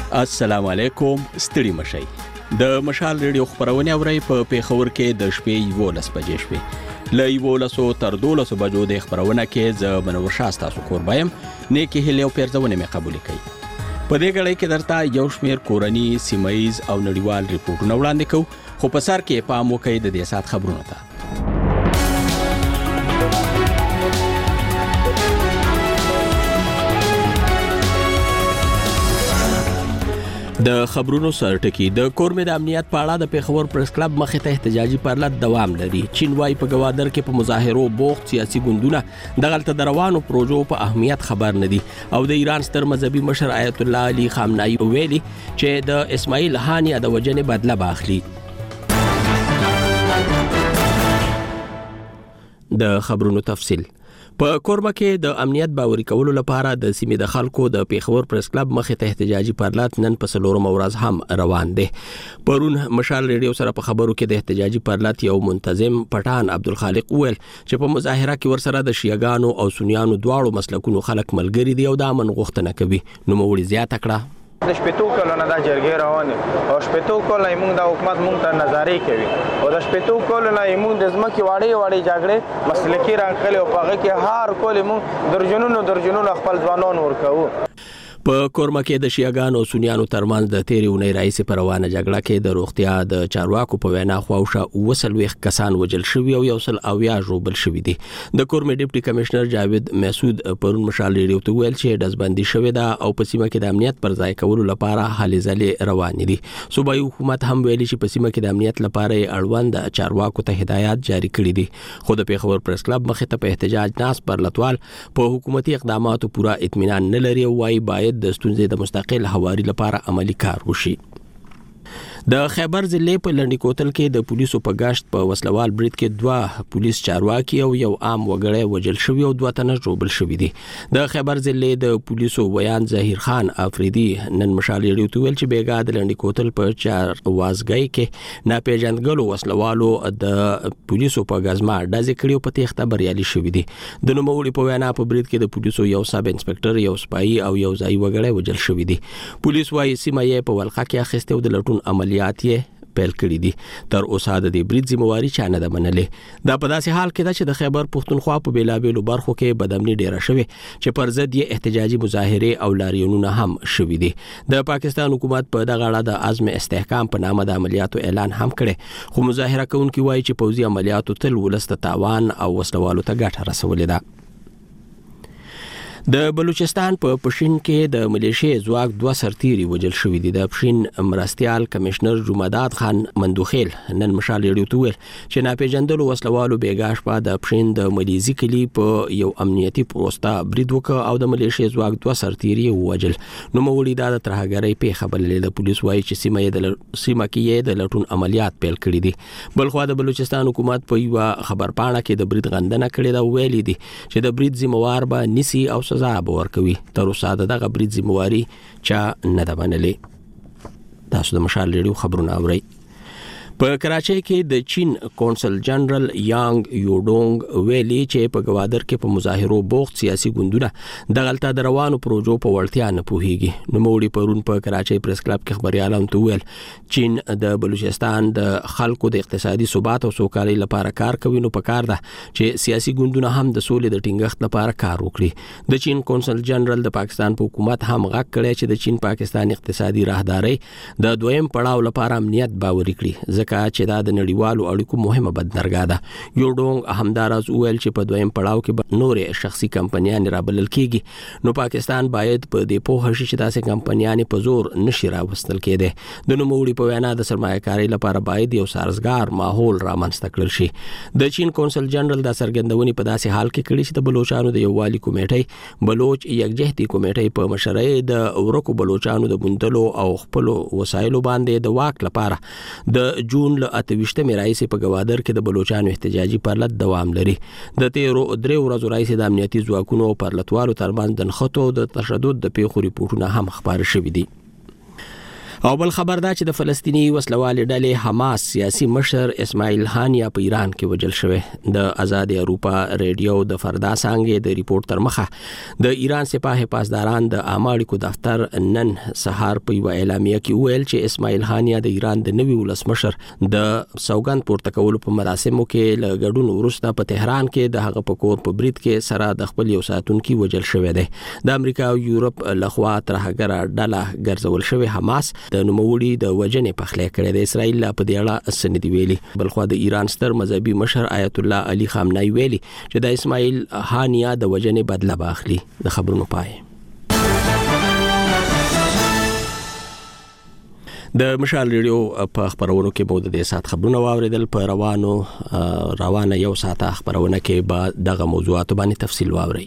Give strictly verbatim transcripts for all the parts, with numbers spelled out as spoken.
السلام علیکم، ستړي مشئ. د مشال ریډیو خبرونه اورئ په پیښور کې د شپې یولس بجې شوې. له یولسو تر دولسو بجو د خبرونه کې زه منور شاه ستاسو کوربایم. نیکې هیلې او پیرزونه مې قبول کړئ. په دې غړې کې درته یو شمېر کورني، سیمایي او نړیوال ریپورتونه وړاندې کوو، خو په سر کې پام وکړئ د دې سات خبرونو ته. د خبرونو سرټکی د کورمې د امنیت په اړه د پیښور پریس کلب مخې ته احتجاجي پرلط دوام لري. چین وايي په گوادر کې په مظاهرو بوخت سیاسي ګوندونه دغلته د روانو پروژو په اهمیت خبر نه دي او د ایران ستر مذهبي مشر آیت الله علي خامنه‌ای ویلي چې د اسماعیل هاني د وجنې بدله باخلي. د خبرونو تفصیل په کورمه کې د امنیت باوري کولو لپاره د سیمې د خلکو د پیښور پریس کلب مخې ته احتجاجي پرلط نن په څلورم ورځ هم روان دي. پرون مشال ریډیو سره په خبرو کې د احتجاجي پرلط یو منتظم پټان عبدالخالق ویل چې په مظاهره کې ورسره د شیعاګانو او سنیانو دواړو مسلکونو خلک ملګري دي او د امن غوښتنه کوي. نو موري زیاته کړه د شپېتو کلونو د جرګې روان او شپېتو کلونو موږ د حکومت موږ ته نظاري کوي او د شپېتو کلونو موږ د ځمکې واړې واړې جګړې مسلکي راغلي او په هغه کې هر کول موږ درجنونو درجنونو خپل ځوانان ورکوو. په کورمه کې د شیعاګانو او سنیانو ترمنځ د تیرې اونۍ راهیسې په روانه جګړه کې د روغتیا د چارواکو په وینا خواوشا وسلويخ کسان وجل شوي او یو سل اویا ژوبل شوي دي. د کورمې ډیپټي کمشنر جاوید مسعود پرون مشال ریډیو ته ویل چې دزبندي شوې ده او په سیمه کې د امنیت پر ځای کولو لپاره هلې ځلې روانې دي. صوبایي حکومت هم ویلي چې په سیمه کې د امنیت لپاره اړوند چارواکو ته هدایات جاری کړي دي. خو د پیښور پریس کلب مخې ته په احتجاج ناس پر لټوال په حکومتي اقداماتو پورا اطمینان نه لري او وايي باید د ستونزې د مستقل حواري لپاره عملی کار وشي. د خیبر ضلع په لنډی کوتل کې د پولیسو په گاشت په وسلوال برید کې دوه پولیس چارواکي او یو عام وګړی وجل شوی او دوه تنه ژوبل شوی دي. د خیبر ضلع د پولیسو ویان ظهیر خان افریدي نن مشال ریډیو ته ویل چې بیګا د لنډی کوتل په چار وازګۍ کې ناپېژندګلو وسلوالو د پولیسو په غزما ډزې کړي او په تېښته بریالي شوي دي. د نوموړي په وینا په برید کې د پولیسو یو سب انسپکټر، یو سپایي او یو ځایي وګړی وجل شوي دي. پولیس وايي سیمه یې په ولخه کې اخیسته او د لټون عملیات یې پیل کړی دي. تر اوسه د دې برید ذمہواری چا نه ده منلې. دا په داسې حال کې ده چې د خیبر پښتونخوا په بیلابېلو برخو کې بدامني ډیره شوې چې پر ضد یې احتجاجي مظاهرې او لاریونونه هم شوي دي. د پاکستان حکومت په دغه اړه د عزم استحکام په نامه د عملیاتو اعلان هم کړي، خو مظاهره کوونکي وایي چې پوځي عملیاتو تل ولس ته تاوان او وسلوالو ته ګټه رسولې ده. د بلوچستان په پښین کې د ملیشې ځواک دوه سرتیري وجل شوي دي. د پښین مرستیال کمشنر جمعداد خان مندوخیل نن مشال ریډیو ته ویل چې ناپېژندلو وسلوالو بیګاش په د پښین د ملیزي کلی په یو امنیتي پوسټه برید وکړ او د ملیشې ځواک دوه سرتیري وجل. نو مولي دا د ترهګرۍ پیښه بللې. د پولیس وايي چې سیمه یې د سیمه کې د لټون عملیات پیل کړي دي. بلخو د بلوچستان حکومت په یو خبر پاڼه کې د برید غندنه کړې ده، ویلي دي چې د برید ذمہوار به نسی او سزا به ورکوي. تر اوسه دغه برید ذمہواری چا نه ده منلې. تاسو د مشال ریډیو خبرونه اورئ. په کراچۍ کې د چین کونسل جنرال یانګ یوډونګ ویلي چې په گوادر کې په مظاهرو بوخت سیاسي ګوندونه دغلته د روانو پروژو په وړتیا نه پوهیږي. نو موري پرون په کراچۍ پریس کلب کې خبريالانو ته ویل چین د بلوچستان د خلکو د اقتصادي ثبات او سوکالۍ لپاره کار کوي، نو په کار ده چې سیاسي ګوندونه هم د سولې د ټینګښت لپاره کار وکړي. د چین کونسل جنرال د پاکستان په حکومت هم غږ کړی چې د چین پاکستان اقتصادي راهداري د دویم پړاو لپاره امنیت باوري کړي، چې دا د نړیوالو اړیکو مهمه بدنرګا ده. یو ډونګ همداراز ویل چې په دویم پړاو کې به نورې شخصي کمپنیانې رابلل کېږي، نو پاکستان باید په دې پوه شي چې داسې کمپنیانې په زور نشي راوستل کېدی. د نوموړي په وینا د سرمایه‌کارۍ لپاره باید یو سازګار ماحول رامنځته کړل شي. د چین کونسل جنرال دا څرګندونې په داسې حال کې کړي چې د بلوچستان د یووالي کمیټې بلوچ یکجهتي کمیټې په مشرۍ د ورکو بلوچستان د بوندلو او خپل وسایلو باندې د واک لپاره د جون له اتويشتمې راځي په گوادر کې د بلوچستان احتجاجي پرلط دوام لري. د تیرو درې ورځو راځي د امنیتي ځواکونو او پرلطوالو ترمنځ د نښتو د تشدد د پیښو ریپورتونه هم خبر شوي دي. او بل خبر دا چې د فلسطینی وسلوال ډلې حماس سیاسي مشر اسماعیل هانیا په ایران کې وژل شوی. د آزاد اروپا ریډیو د فردا څنګه د ریپورت تر مخه د ایران سپاه پاسداران د عامه اړیکو دفتر نن سهار په یو اعلامیه کې ویل چې اسماعیل هانیا د ایران د نوي ولسمشر د سوګند پورته کولو په مراسمو کې له ګډون وروسته په تهران کې د هغه په کور په برید کې سره د خپل یو ساتونکي وژل شوی دی. د امریکا او یورپ لخوا ترهګره ډله ګرځول شوی حماس د نوموړي د وجنې پخلی کړی د اسرائیل په دې اړه سندې ویلي. بلخوا د ایران ستر مذهبي مشر آیت الله علي خامنه‌ای ویلي چې د اسماعیل هانیا د وجنې بدله باخلي. د خبرونو پای. د مشال ریډیو په خبرونو کې مو د سات خبرونه واوریدل. په روانو روانه یو ساعته خبرونه کې به دغه موضوعات باندې تفصیل واوري.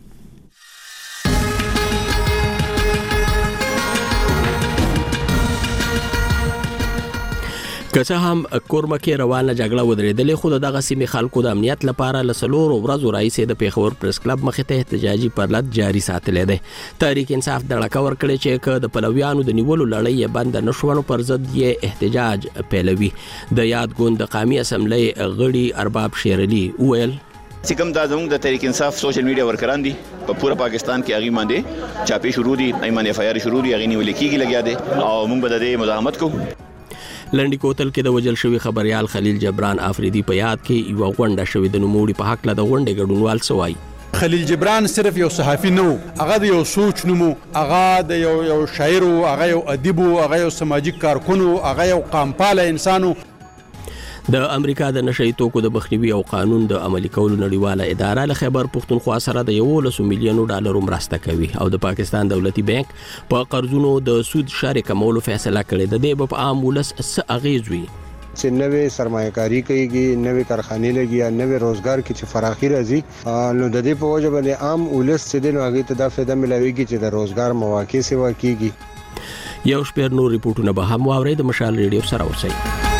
که څه هم کورمه کې روانه جګړه ودرېدلې خو دغه سیمې خلکو د امنیت لپاره لسلور ورځو راځي د پیښور پریس کلب مخې ته احتجاجي پرلط جاری ساتلې ده. تحریک انصاف د لړکا ور کړی چې که د پلویانو د نیولو لړۍ بند نشوونو پر ضد یې احتجاج پیلوي. د یاد ګوند قومي اسمبلی غړي ارباب شیرعلی وویل چې کوم دا زموږ د تحریک انصاف سوشل میډیا ورکران دي په پوره پاکستان کې هغه باندې چاپی شروع دي ایمان اف آی آر شروع دي هغه نیول کېږي لګیا دي او موږ به د دې مزاحمت کوو. لنډی کوتل کې د وجل شوی خبريال خلیل جبران افریدي په یاد کې یو غونډه شوی د نوموړي په حق له د غونډې ګډونوال سوای. خلیل جبران صرف یو صحافي نو، هغه د یو سوچ نومو، هغه د یو یو شاعر، هغه یو ادیب، هغه یو سماجی کارکون، هغه یو قامپاله انسانو. د امریکا د نشئی توکو د مخنیوي او قانون د عملي کولو نړیواله اداره له خیبر پښتونخوا سره د یو لسو میلیونو ډالرو مرسته کوي او د پاکستان دولتي بانک په قرضونو د سود شارې کمولو فیصله کړې ده. د په عام ولس څه اغیز وي چې نوې سرمایه‌کاري کوي، نوې کارخانې لګي، نوې روزګار کې چې فراخي راځي نو د دې په وجه باندې عام ولس چې د هغه ته د فایده ملويږي چې د روزګار مواقع سیوا کیږي. یو شپږ نور ریپورتونه به هم واوري. د مشال ریډیو سره اوسئ.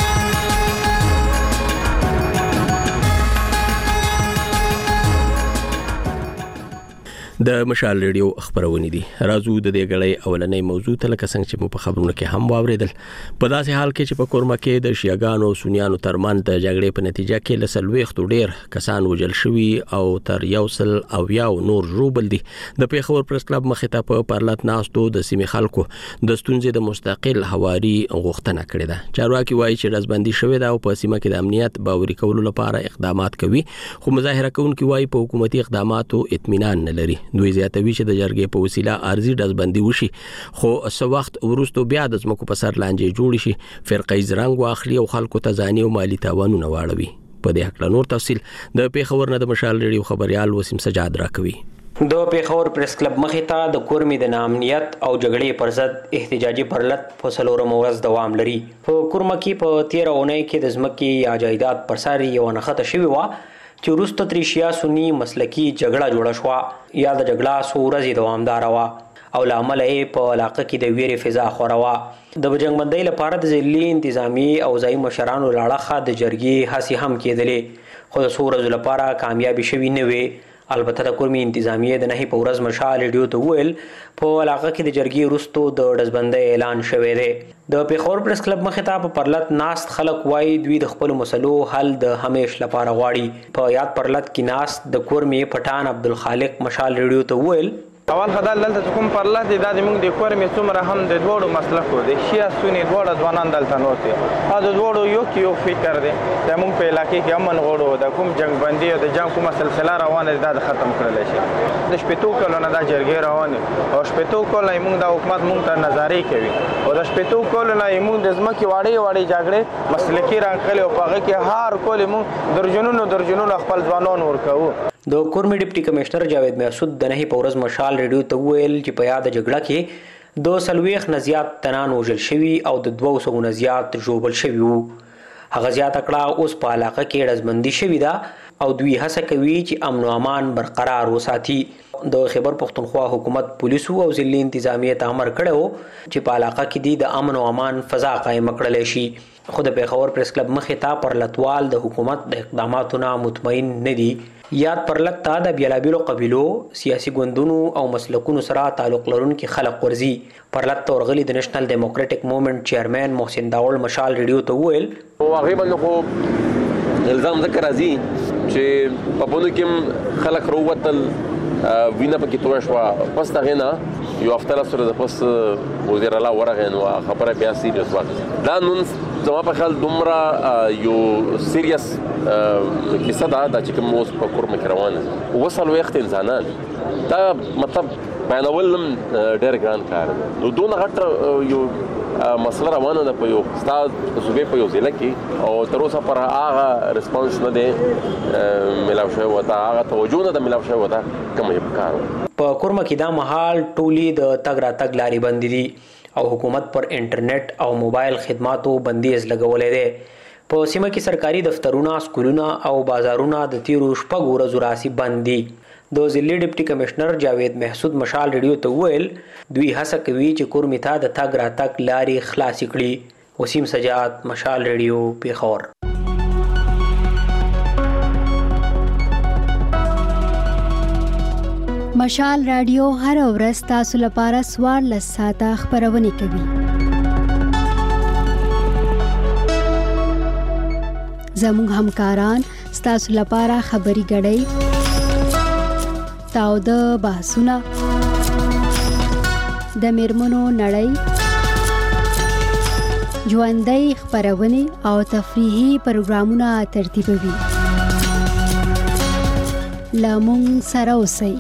د مشال ریډیو خبرونه دي. راځو د دې غړې اولنې موضوع ته لکه څنګه چې مو په خبرونو کې هم واوریدل. په داسې حال کې چې په کورمه کې د شیعاګانو او سنیانو ترمنځ د جګړې په نتیجه کې لسلويختو ډیر کسان وژل شوي او تر یو سل او یو نور ژوبل دي. د پیښور پریس کلب مخې ته په پرلط ناستو د سیمې خلکو د ستونزې د مستقل حواري غوښتنه کړې ده. چارواکي وایي چې رزبندي شوې ده او په سیمه کې د امنیت باوري کولو لپاره اقدامات کوي، خو مظاهره کوونکي وایي په حکومتي اقداماتو اطمینان نه لري. دوی زیاتوي چې د جرګې په وسیله ارزي ډزبندي وشي، خو څو وخت وروسته بیا د ځمکو په سر لانجې جوړ شي، فرقې زرنګ واخلي او خلکو ته ځاني او مالی تاوانونه واړوي. په دې حق نور تفصیل د پیښور نه د مشال ریډیو خبريال وسیم سجاد راکوي. د پیښور پریس کلب مخې ته د کورمې د نامنیت او جګړې پر ضد احتجاجي پرلط په څلورم ورځ دوام لري. په کورمه کې په تیره اونۍ کې د ځمکې یا جایداد پر سر یو نښته شوې وه چې وروسته ترې شیعه سني مسلکي جګړه جوړه شوه یا د جګړه څو ورځې دوامداره وه او له امله یې په علاقه کې د ویرې فضا خوره وه. د جنګبندۍ لپاره د ضلعي انتظامي او ځایي مشرانو له اړخه د جرګې هڅې هم کېدلې، خو د څو ورځو لپاره کامیابي شوي نه وې. البته د کورمې انتظامیې د نهي په ورځ مشال ریډیو ته وویل په علاقه کې د جرګې وروسته د ډزبندۍ اعلان شوی دی. د پیښور پریس کلب مخې ته په پرلط ناست خلک وایي دوی د خپلو مسلو حل د همیش لپاره غواړي. په یاد پرلط کې ناست د کورمې پټان عبدالخالق مشال ریډیو ته وویل اول خدای دلته کوم پرلط دی د موږ د کورمې څومره هم د دوړو مسلکو د شیا سونی دوړو ځوانان دلته نوته او د دوړو یو کیو فکر دی د موږ په علاقې کې امن غوړو د کوم جنگ بندي او د جنگ کومه سلسله روانه ده د ختم کړل شي. د شپېتو کلونو د جرګې روانه او شپېتو کلونو موږ د حکومت موږ ته نظاري کوي او د شپېتو کلونو موږ د ځمکې واړې واړې جګړې مسلکي رانغلي او پاغه کې هار کول موږ درجنونو درجنونو خپل ځوانان ورکو. د کورمې ډیپټي کمشنر جاوید محسود د نهي په ورځ مشال ریډیو ته وویل چې په یاد جګړه کې د څلوېښت نه زیات تنان وژل شوي او د دوه سوو نه زیات ژوبل شوي وو. هغه زیاته کړه اوس په علاقه کې ډزبندي شوې ده او دوی هڅه کوي چې امن او امان برقرار وساتي. د خیبر پښتونخوا حکومت پولیسو او ضلعي انتظامیې ته امر کړی و چې په علاقه کې د امن او امان فضا قائم کړلی شي، خو د پیښور پریس کلب مخې ته پرلطوال د حکومت د اقداماتو نه مطمئن نه دي. یاد پرلط ته د بیلابیلو قبیلو سیاسي ګوندونو او مسلکونو سره تعلق لرونکي خلک ورځي. پرلط ته ورغلي د نېشنل ډیموکراټک موومېنټ چیرمن محسن داول مشال ریډیو ته وویل هغې باندې خو الزام ځکه راځي چې په بونو کې خلک راووتل وینه پکې تویه شوه. پس د هغې نه یو هفته لس ورځې پس وزیر الله ورغی نو خبره بیا سیریس واخیسته. دا نن زما په خیال دومره یو سیریس کیسه ده دا چې کوم اوس په کورمه کې روانه ده. اووه څلوېښت انسانان دا مطلب بیانول هم ډېر ګران کار دی. نو دونه غټه یو مسله روانه ده په یو ستا صوبې په یو ضلع کې او تر اوسه پر هغه ریسپانس نه دی میلاو شوی ورته، هغه توجه نه ده میلاو شوی ورته کوم یې پکار و. په کورمه کې دا مهال ټولي د تګ راتګ لارې بندې دي او حکومت پر انټرنیټ او موبایل خدماتو بندیز لګولی دی. په سیمه کې سرکاري دفترونه، سکولونه او بازارونه د تیرو شپږو ورځو راسي بند دي. د ضلعي ډیپټي کمشنر جاوید محسود مشال ریډیو ته وویل دوی هڅه کوي چې کورمې ته د تګ راتګ لارې خلاصې کړي. وسیم سجاد، مشال ریډیو، پیښور. مشال رادیو هر ورځ تاسو لپاره څوارلس ساعته خپرونې کوي. زموږ همکاران ستاسو لپاره خبري ګډۍ، تاوده بحثونه، د میرمنو نړۍ، ژوندۍ خپرونې او تفریحي پروګرامونه ترتیبوي. له موږ سره اوسئ.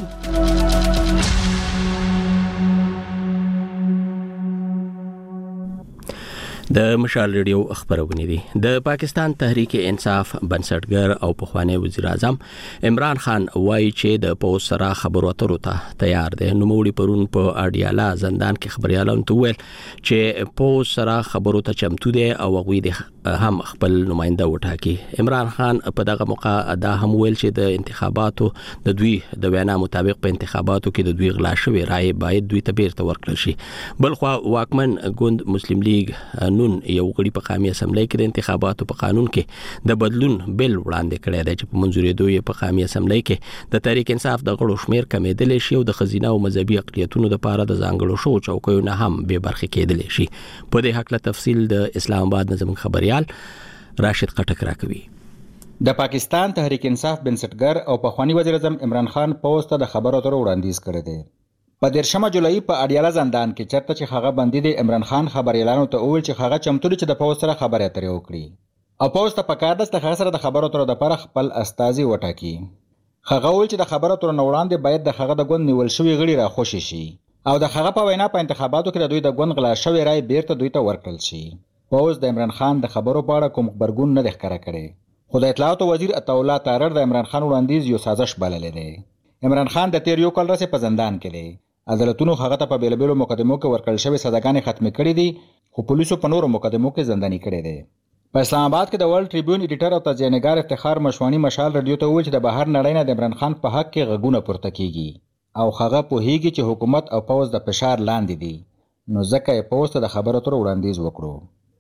د مشال ریډیو خبرونه دي. د پاکستان تحریک انصاف بنسټګر او پخوانی وزیر اعظم عمران خان وایي چې د پوز سره خبرو اترو ته تیار دی. نوموړي پرون په اډیالا زندان کې خبريالانو ته ویل چې پوز سره خبرو ته چمتو دی او هغوی هم خپل نماینده وټاکي. عمران خان په دغه موقع دا هم ویل چې د انتخاباتو د دوی د وینا مطابق په انتخاباتو کې د دوی غلا شوی رائے باید دوی ته بیرته ورکړل شي. بلخوا واکمن ګوند مسلم لیگ نون یو غړي په قومي اسمبلی کې د انتخاباتو په قانون کې د بدلون بل وړاندې کړی دی چې په منځوري دوی په قومي اسمبلی کې د تحریک انصاف د غړو شمیر کمیدلی شي او د خزینه او مذهبي اقلیتونو لپاره د ځانګړو شو چوکیو نه هم به برخه کېدلی شي. په دې حق له تفصیل د اسلام آباد نظم خبريال راشد قټک راکوي. د پاکستان تحریک انصاف بنسټګر او پخوانی وزیر اعظم عمران خان پوسټ د خبرو اترو وړاندیز کړی دی. په دیرشمه جولای په اډیالا زندان کې چرته چې هغه بندي دی، عمران خان خبريالانو ته وویل چې هغه چمتو دي چې د پوسټ سره خبرې اترې وکړي او پوسټ ته پکار ده چې هغه سره د خبرو اترو لپاره خپل استازي وټاکي. هغه وویل چې د خبرو اترو نه وړاندې باید د هغه د ګوند نیول شوي غړي راخوشي شي او د هغه په وینا په انتخاباتو کې د دوی د ګوند غلا شوی رائے بیرته دوی ته ورکړل شي. پوسټ د عمران خان د خبرو په اړه کوم خبرګون نه دی ښکاره کړی، خو د اطلاعاتو وزیر عطاالله تارړ د عمران خان وړاندیز یو سازش بللی دی. عمران خان د تیر یو کال راهیسې په زندان کې دی. عدالتونو هغه ته په بیلابیلو مقدمو کې ورکړل شوې سزاګانې ختمې کړې دي، خو پولیسو په نورو مقدمو کې زنداني کړی دی. په اسلام آباد کې د ورلد ټریبیون ایډیټر او تجزیه‌نګار افتخار مشوانی مشال رادیو ته وویل چې د بهر نړۍ نه د عمران خان په حق کې غږونه پورته کیږي او هغه پوهیږي چې حکومت او پوز د فشار لاندې دي، نو ځکه یې پوز ته د خبرو اترو وړاندیز وکړو.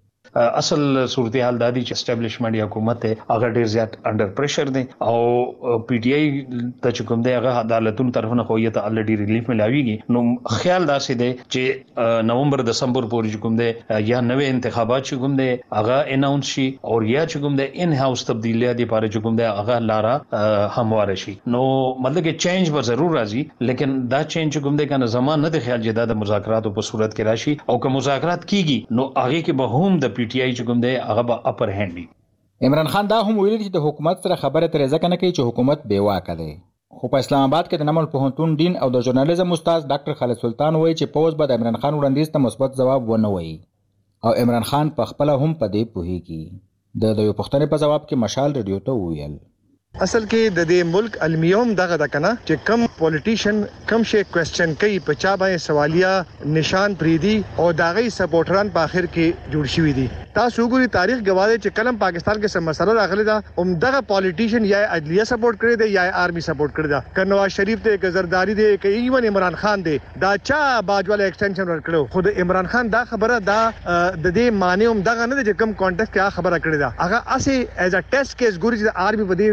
اصل صورتحال دا دی چې اسټابلیشمنت یا حکومت هغه ډیر زیات انډر پریشر دی او پی ټی آی ته چې کوم دی هغه عدالتونو طرفونه خو یې ته الریډي ریلیف ملاویږي. نو خیال داسې دی چې نومبر دسمبر پورې چې کوم دی یا نوې انتخابات چې کوم دی هغه اناونس شي او یا چې کوم دی ان هاوس تبدیلیات لپاره چې کوم دی هغه لارا همواره شي. نو مطلب کې چینج به ضرور راځي، لیکن دا چینج چې کوم دی کنه زمان نه دی خیال چې دا د مذاکراتو په صورت کې راشي او که مذاکرات کیږي نو هغه کې به هم د پی ټی آی چې کوم دی هغه به اپر هند وي. عمران خان دا هم ویلي چې د حکومت سره خبره ترې ځکه نه کوي چې حکومت بې واکه دی، خو په اسلام آباد کې د نمل پوهنتون ډین او د ژورنالیزم استاد ډاکټر خالد سلطان وایي چې پوز به د عمران خان وړاندیز ته مثبت ځواب ونه وایي او عمران خان په خپله هم په دې پوهیږي. د یو پوښتنې په ځواب کې مشال ریډیو ته وویل اصل کې د دې ملک المیوم دغه د کنه چې کم پولیټیشن کم شي کوېسچن کوي په چا باندې سوالیه نشان پریدي او داغي سپورټران په اخر کې جوړ شوي دي تاسو وګورئ تاریخ گواهه چې کلم پاکستان کې سم مسله راغلی دا عمدغه پولیټیشن یا عدلیه سپورټ کړی دی یا آرمي سپورټ کړی دا ک نواز شریف ته ک زرداری دی ک ایون عمران خان دی دا چا باجواله ایکسټنشن ورکړو خود عمران خان دا خبره دا د دې معنی هم دغه نه د کم کانټیکست کې خبره کړی دا هغه اسی ایز ا ټیسټ کیس ګوري چې آرمي په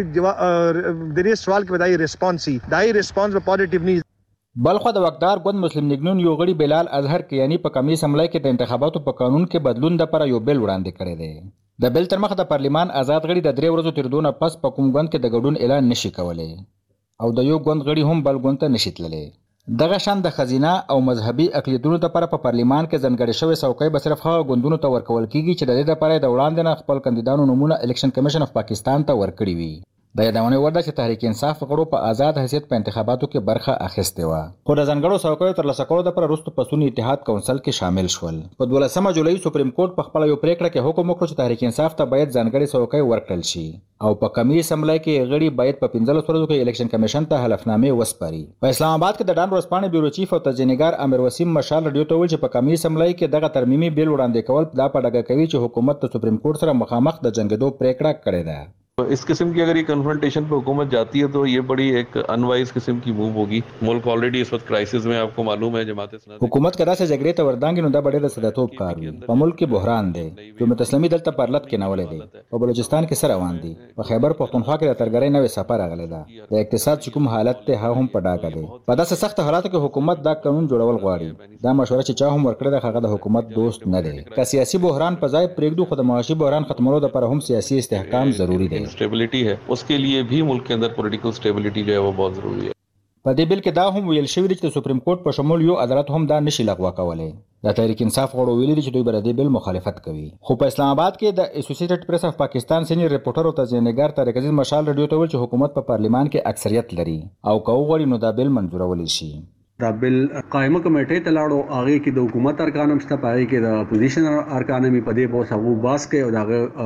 دې د دې سوال کې بدایي ریسپانس سی دای ریسپانس په پوزټیو نه بلخو د وقدار ګوند مسلم لیگ نون یو غړي بلال اظهر کیانی په کمی سملای کې د انتخاباتو په قانون کې بدلون د پر یو بل وړاندې کړی دی د بل تر مخه د پارلیمان آزاد غړي د درې ورځو تر دونه پس په کوم ګوند کې د ګډون اعلان نشي کولای او د یو ګوند غړي هم بل ګوند ته نشي تللی دغه شان د خزینه او مذهبي اقلیتونو لپاره په پارلیمان کې ځنګړې شوی څوکۍ به صرف هغه ګوندونو ته ورکول کیږي چې د دې لپاره د وړاندې نه خپل کاندیدانو نمونه الیکشن کمیشن اف پاکستان ته ورکړي وي د یادونه ورده چې تحریک انصاف غړو په آزاد حیثیت په انتخاباتو کې برخه اخیستې و خو د ځنګړو څوکیو تر لاسه کولو لپاره وروسته په سنی اتحاد کونسل کې شامل شول په دولسمه جولای سپریم کورټ په خپل یو پریکړه کې حکم وکړ چې تحریک انصاف ته باید ځنګړې څوکۍ ورکړل شي او په کمی اسمبلی کې غړي باید په پنځلس ورځو کې الیکشن کمیشن ته حلفنامې وسپاري په اسلام آباد کې د ډان ورځپاڼې بیورو چیف او تجزیه‌نګار امیر وسیم مشال رادیو ته ویل چې په کمی اسمبلی کې دغه ترمیمي بیل وړاندې کول دا په ډاګه کوي چې حکومت د سپریم کورټ سره مخامخ د جنګېدو پریکړه کړې ده इस किस्म की अगर ये कन्फ्रंटेशन पे हुकूमत जाती है तो ये बड़ी एक अनवाइज किस्म की मूव होगी मुल्क ऑलरेडी इस वक्त क्राइसिस में आपको मालूम है जमात इस्लामी हुकूमत कदा से जगरे ته وردانګي نو دا ډېر صداتوب کار وي په ملک کې بحران دی حکومت اسلامي دلته پرلط کې ناولې دی په بلوچستان کې سره روان دي په خیبر پختونخوا کې د ترګرۍ نوې سفر راغلی دا د اقتصاد چې کوم حالت ته هم په ډاګه دی په داسې سخت حالاتو کې حکومت دا قانون جوړول غواړي دا مشوره چې چا هم ورکړه د هغه د حکومت دوست نه دی که سیاسي بحران په ځای پرېږدو خو د معاشي بحران ختمولو لپاره هم سیاسي استحکام ضروری دی स्टेबिलिटी है उसके लिए भी मुल्क के अंदर पॉलिटिकल स्टेबिलिटी जो है वो बहुत जरूरी है په دې بل کې دا هم ویل شوی دی چې سپریم کورټ په شمول یو عدالت هم دا نشي لغوه کولای د تحریک انصاف غړو ویلي دي چې دوی بر دې بل مخالفت کوي خو په اسلام آباد کې د اسوسییټډ پریس اف پاکستان سینیئر ریپورټر او تجزیه‌نګار طارق عزیز مشال رادیو ته ویل چې حکومت په پارلیمان کې اکثریت لري او کو غوړي نو دا بل منظورول شي دا بل قائمه کمیټې ته لاړو هغه کې د حکومت ارکان هم شته پای کې د اپوزیشن ارکان هم په دې بوس هغه باس کې او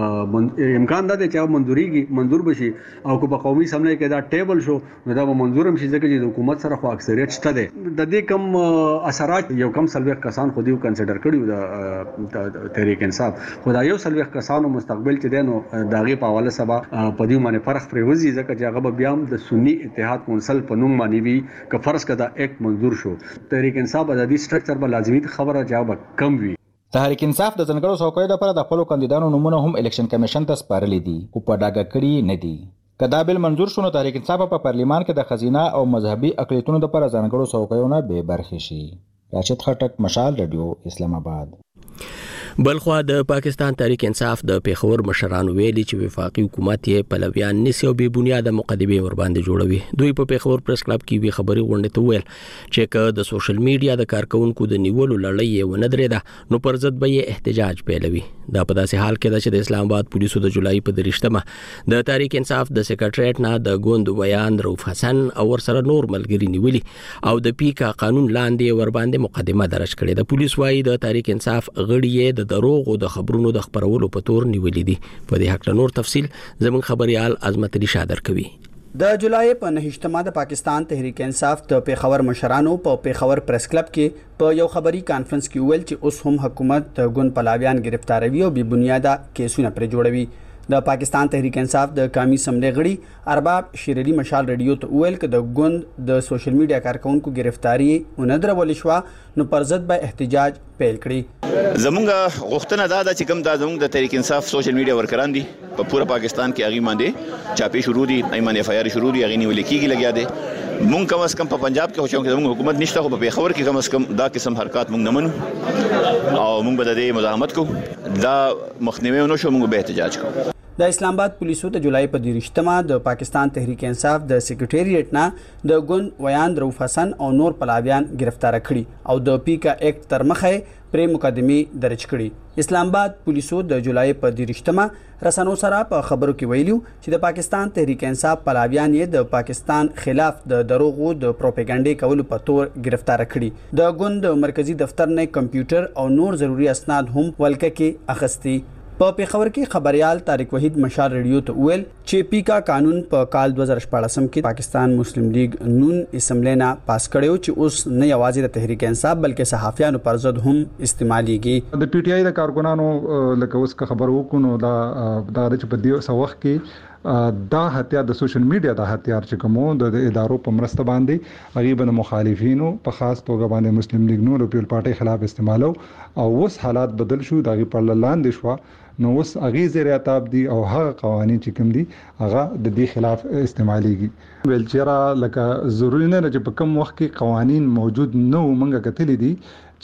دا امکان ده چې منځوريږي منظور بشي او کو په قومي سملې کې دا ټیبل شو نو دا منظور هم شي ځکه چې د حکومت سره خو اکثریت شته ده د دې کم اثرات یو کم سلوي کسان خو دیو کنسیډر کړیو د تحریک انصاف خدای یو سلوي کسانو مستقبل چې دینو داغه په حواله سبا په دې باندې فرق پروزي ځکه چې هغه بیا هم د سنی اتحاد کونسل په نوم باندې وی ک فرض کدا یک منظور شو تحریک انصاف ازادي سټرکچر به لازمي خبره جواب کم وي تحریک انصاف د ځنګړو څوکیو لپاره د خپل کاندیدانو نمونه هم الیکشن کمیشن ته سپارلې دي او په ډاګه کړي نه دي کدا بل منظور شونه تحریک انصاف په پارلیمان کې د خزینه او مذهبي اقلیتونو لپاره ځنګړو څوکیو نه به برخې شي راشد خټک مشال رادیو اسلام آباد بلخوا د پاکستان تحریک انصاف د پیښور مشرانو ویلي چې وفاقي حکومت یې پلویان نسی او بې بنیاده مقدمې ور باندې جوړوي دوی په پیښور پریس کلب کې وی خبري غونډه ته ویل چې که د سوشل میډیا د کارکونکو د نیولو لړۍ یې ونه درېده نو پر ضد به یې احتجاج پیلوي دا په داسې حال کې ده چې د اسلام آباد پولیسو د جولای په درشتمه د تحریک انصاف د سیکریټریټ نه د ګوند ویان روف حسن او ورسره نور ملګري نیولي او د پیکا قانون لاندې ور باندې مقدمه درج کړې ده پولیس وايي د تحریک انصاف غړي د دروغ او د خبرونو د خبرولو په تور نیولې دي په دې حق نور تفصيل زمون خبريال عظمت علي شادر کوي د جولای په نهشتمه د پاکستان تحریک انصاف د پیښور مشرانو په پیښور پریس کلب کې په یو خبري کانفرنس کې ویل چې اوس هم حکومت د ګوند پلاویان گرفتاروي او بې بنیاده کیسونه پر جوړوي د پاکستان تحریک انصاف د قومي سملې غړي ارباب شیر علي مشال رادیو ته ویل چې د ګوند د سوشل میډیا کارکونکو گرفتاری اوندرول شو نو پر ضد به احتجاج پیل کړي زمونږ غوښتنه دا ده چې کوم دا زمونږ د تحریک انصاف سوشل میډیا ورکران دي په پوره پاکستان کې هغه باندې چاپی شروع دي ایمان اف آی آر شروع دي هغه نیول کېږي لګیا دي مونږ کم از کم په پنجاب کې خو چې زمونږ حکومت نشته خو په پیښور کې کم از کم دا قسم حرکت مونږ نه منو او مونږ به د دې مزاحمت کوو دا مخنیوي نشو مونږ به احتجاج کوو د اسلام آباد پولیسو د جولای په دیرشتمه د پاکستان تحریک انصاف د سیکریټریټ نه د ګوند ویان روف حسن او نور پلاویان گرفتار کړي او د پیکا ایکټ تر مخه پر مقدمه درج کړي اسلام آباد پولیسو د جولای په دیرشتمه رسنو سره په خبرو کې ویلو چې د پاکستان تحریک انصاف پلاویان یې د پاکستان خلاف د دروغو د پروپاګاندا کولو په تور گرفتار کړي د ګوند مرکزی دفتر نه کمپیوټر او نور ضروری اسناد هم ولکه کې اخستي په پیښور کې خبريال طارق وحید مشال ریډیو ته ویل چې پیکا قانون په کال دوه زره شپږ کې پاکستان مسلم لیگ نون اسمبلی نه پاس کړو چې اوس نه یوازې د تحریک انصاف بلکې صحافیانو پر ضد هم استعماليږي. د پی ټی آی د کارګونانو لکه اوس خبر وکړو دا د چې په دې وخت کې دا هتیار د سوشل میډیا د هتیار چې کومو د ادارو په مرسته باندې غریبانو مخالفینو په خاص توګه باندې مسلم لیگ نون او پیپل پارټي خلاف استعمالو او اوس حالات بدل شو د په لاندې شو نو اوس اغه زیر عتاب دي او هغه قوانين چې کوم دي هغه د دې خلاف استعماليږي. ویل چیرې لکه ضروري نه چې په کوم وخت کې قوانين موجود نو منګه کتلې دي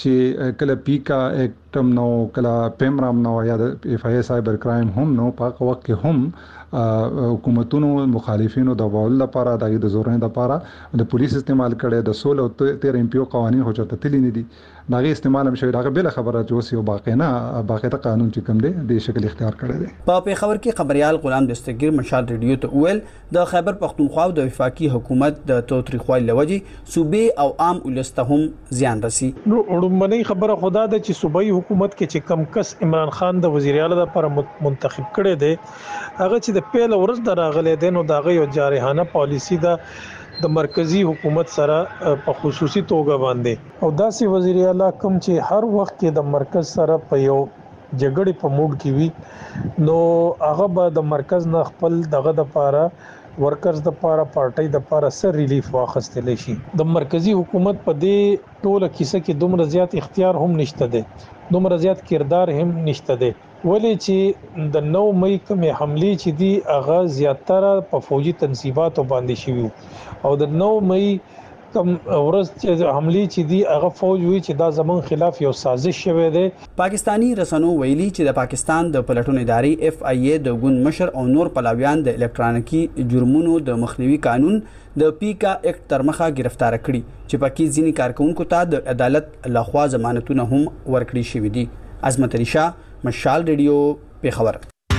چې کله پیکا اکټم نو کله پیمرام نو یا د اف آی سایبر کرائم هم نو په وخت کې هم حکومتونو مخالفینو د باور لپاره د زورن لپاره د پولیس استعمال کړي د سول او تیر ام پی او قوانين هو چته تللی نه دي دغه استعمال هم شوی دغه بل خبره چې اوس یو باقینه باقاعده قانون چې کوم دی د شکل اختیار کړی دی. په پیښور کې خبريال غلام دستگیر مشال ریډیو ته ویل د خیبر پختونخوا او د وفاقي حکومت د توتریخوالي لوجي صوبې او عام ولسته هم زیان رسی. نو وړاندې خبره خدا ده چې صوبایي حکومت کې چې کم کس عمران خان د وزیر اعلی لپاره منتخب کړي دي هغه چې د پیل ورځ دراغله دي نو دغه یو جارحانه پالیسی ده د مرکزی حکومت سره په خصوصي توګه باندې او داسې وزیر اعلی کوم چې هر وخت کې د مرکز سره په یو جګړې په موډ کې وي نو هغه به د مرکز نه خپل دغه د پاره ورکرز د پاره پارټي د پاره سر ریلیف واخستل شي. د مرکزی حکومت په دې ټوله کیسه کې دومره زیات اختیار هم نشته دی دومره زیات کردار هم نشته دی ولې چې د نو مې کومه حمله چې دی هغه زیاتره په فوجي تنظیماتو باندې شوی او د نو مې کوم ورځ چې حمله چې دی هغه فوج وی چې دا زمون خلاف یو سازش شوی دی. پاکستانی رسنو ویلي چې د پاکستان د پلټون ادارې اف آی ای د ګوند مشر او نور پلاویان د الکترونیکی جرمونو د مخنیوي قانون د پیکا اکټ تر مخه گرفتار کړي چې پکې ځینی کارکونکو ته د عدالت لخوا ضمانتونه هم ورکړي شوې دي. عظمت علي شاه مشال ریډیو پیښور.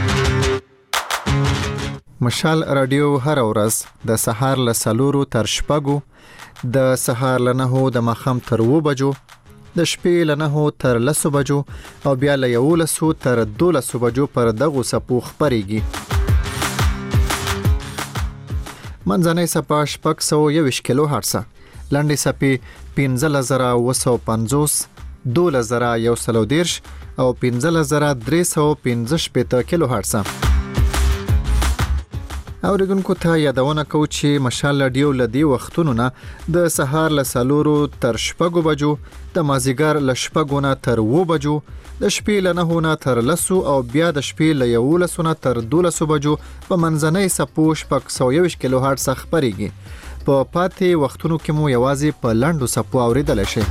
مشال رادیو هر ورځ د سهار له سلورو تر شپږو د سهار له نهو د ماښام تر اوو بجو د شپې له نهو تر لسو بجو او بیا له یولسو تر دولسو بجو پر دغو څپو خپرېږي. منځنۍ څپه شپږ سوه یوویشت کیلو هرټزه، لنډې څپې پنځلس زره اوه سوه پنځوس، دولس زره یو سل او دېرش او پنځلس زره درې سوه پنځه شپېته کیلو هرټزه. اوریدونکو ته یادونه کوو چې مشال رادیو له دې وختونو نه د سهار له څلورو تر شپږو بجو، د مازیګر له شپږو نه تر اوو بجو، د شپې له نهو نه تر لسو او بیا د شپې له یولسو نه تر دولسو بجو په منځنۍ څپو شپږ سوه یوویشت کیلو هرټز خپرېږي. په پاتې وختونو کې مو یوازې په لنډو څپو اوریدلی شئ.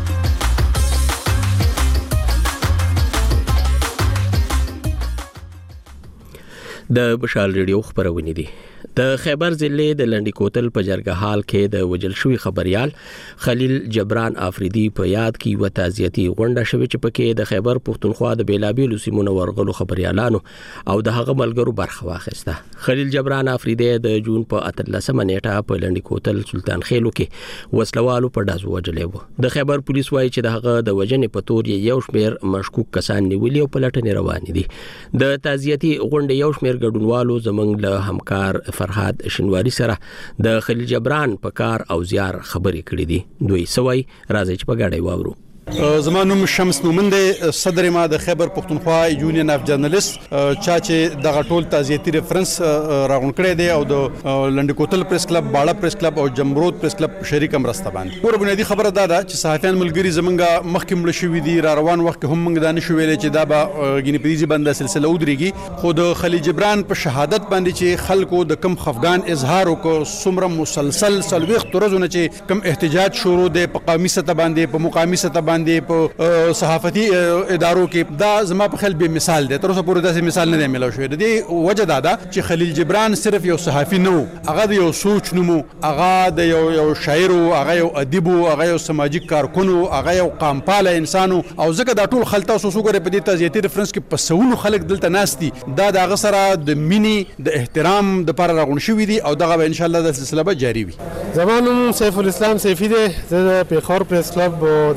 د مشال ریډیو خبرونه دي. د خیبر ضلع د لنډی کوتل په جرګهال کې د وجل شوی خبريال خلیل جبران افریدي په یاد کې و تعزیتی غونډه شوی چې پکې د خیبر پختونخوا د بیلابیلو سیمونو ورغلو خبريالانو او د هغه ملګرو برخه واخیسته. خلیل جبران افریدي د جون په اتلسمه نیټه په لنډی کوتل سلطان خېلو کې وسلوالو په دازو وجلې وو. د خیبر پولیس وايي چې د هغه د وجنې په تور یو شمیر مشکوک کسان نیولي او په لټنې روان دي. د تعزیتی غونډې یو شمیر ګډونوالو زمنګ له همکار فرحات شنواری سره د خلیل جبران په کار او زیار خبرې کړې دي. دوی سوي راځي چې په غاړې واورو. زمانوم شمس نومند صدر ما د خیبر پختونخوا یونین اف جرنالست چا چې د غټول تعزیتی ریفرنس راغون کړی دی او د لنډی کوتل پریس کلب، باړه پریس کلب او جمرود پریس کلب شریک مرسته باندې ور بنیادی خبره ده چې صحافیان ملګری زمونږه مخکې مړ شوی دي، را روان وخت هم موږ دا نشو ویلې چې دا به غینی پریزي باندې سلسله ودرېږي. خو د خلیل جبران په شهادت باندې چې خلکو د کم خفغان اظهار وکړ، څومره مسلسل سلويخ ترزونه چې کم احتجاج شروع دی په قومي سطح باندې، په مقامي سطح باندې، په صحافتي ادارو کې، دا زما په خیال به مثال دی. تر اوسه پورې داسې مثال نه دی ملو شوی. د دې وجه دا ده چې خلیل جبران صرف یو صحافي نه و، هغه د یو سوچ نومو، هغه د یو یو شاعر او هغه یو ادیب او هغه یو سماجی کارکون او هغه یو قامپاله انسان او ځکه دا ټول خلطه سوسو غره په دې تعزیتی ریفرنس کې په سونو خلک دلته ناشتي. دا د هغه سره د مینی د احترام د لپاره راغون شوی دي او دغه ان شاء الله د سلسله به جاری وي. زمانم سیف الاسلام سیفی ده د پیښور پریس کلب او د خیبر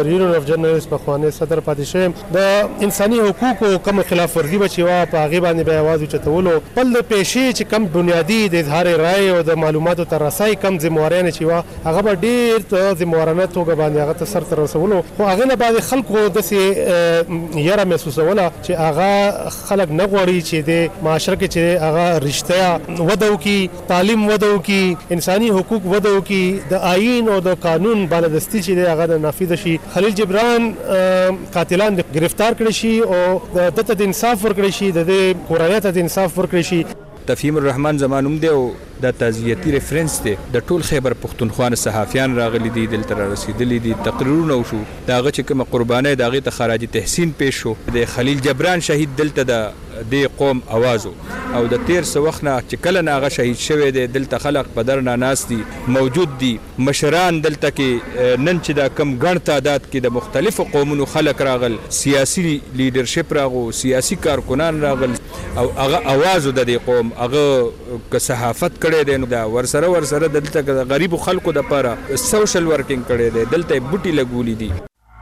یونین اف جرنالست په خوانې صدر پاتې شوم. د انساني حقوقو کوم خلاف ورزي به چې وا په هغې باندې به اواز اوچتولو، خپل د پیشې چې کم بنیادي د اظهار رایې او د معلوماتو تر رسۍ کم ذمهواریانې چې وا هغه به ډېر په ذمهوارانه توګه باندې هغه ته سرته رسولو. خو هغې نه بعد خلکو داسې یره محسوسوله چې هغه خلک نه غواړي چې د معاشره کې چې هغه رښتیا وده وکړي، تعلیم وده وکړي، انساني حقوق وده وکړي، د آئین او د قانون بالادستي چې دی هغه د نافذ شي. خلیل جبران قاتلان گرفتار کړي شي او د دته د انصاف ورکړي شي، د دې کورنۍ ته د انصاف ورکړي شي. تفهیم الرحمن زمانوم دی او د تعزیتی ریفرنس دی د ټول خیبر پختونخوا صحافیان راغلي دي، دلته رسیدلي دي، تقریرونه وشو، داغه چې کوم قرباني داغه ته خراج تحسین پیښ شو. د خلیل جبران شهید دلته د د قوم اوازو او د تیر سو وخت نه چې کله ناغه شهید شوی دی دلته خلک په درنا ناس دي، موجود دي مشران دلته کې نن چې دا کم ګڼ تعداد کې د مختلفو قومونو خلک راغل، سیاسي لیډرشپ راغو، سیاسي کارکنان راغل او هغه اوازو د دې قوم هغه که صحافت کړي دی نو دا ورسره ورسره دلته غریب خلکو د لپاره سوشل ورکینګ کړي دی، دلته بوټي لګولي دي.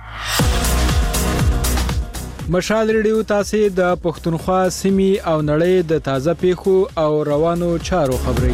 مشال ریډیو تاسو د پښتونخوا سیمې او نړۍ د تازه پیښو او روانو چارو خبري.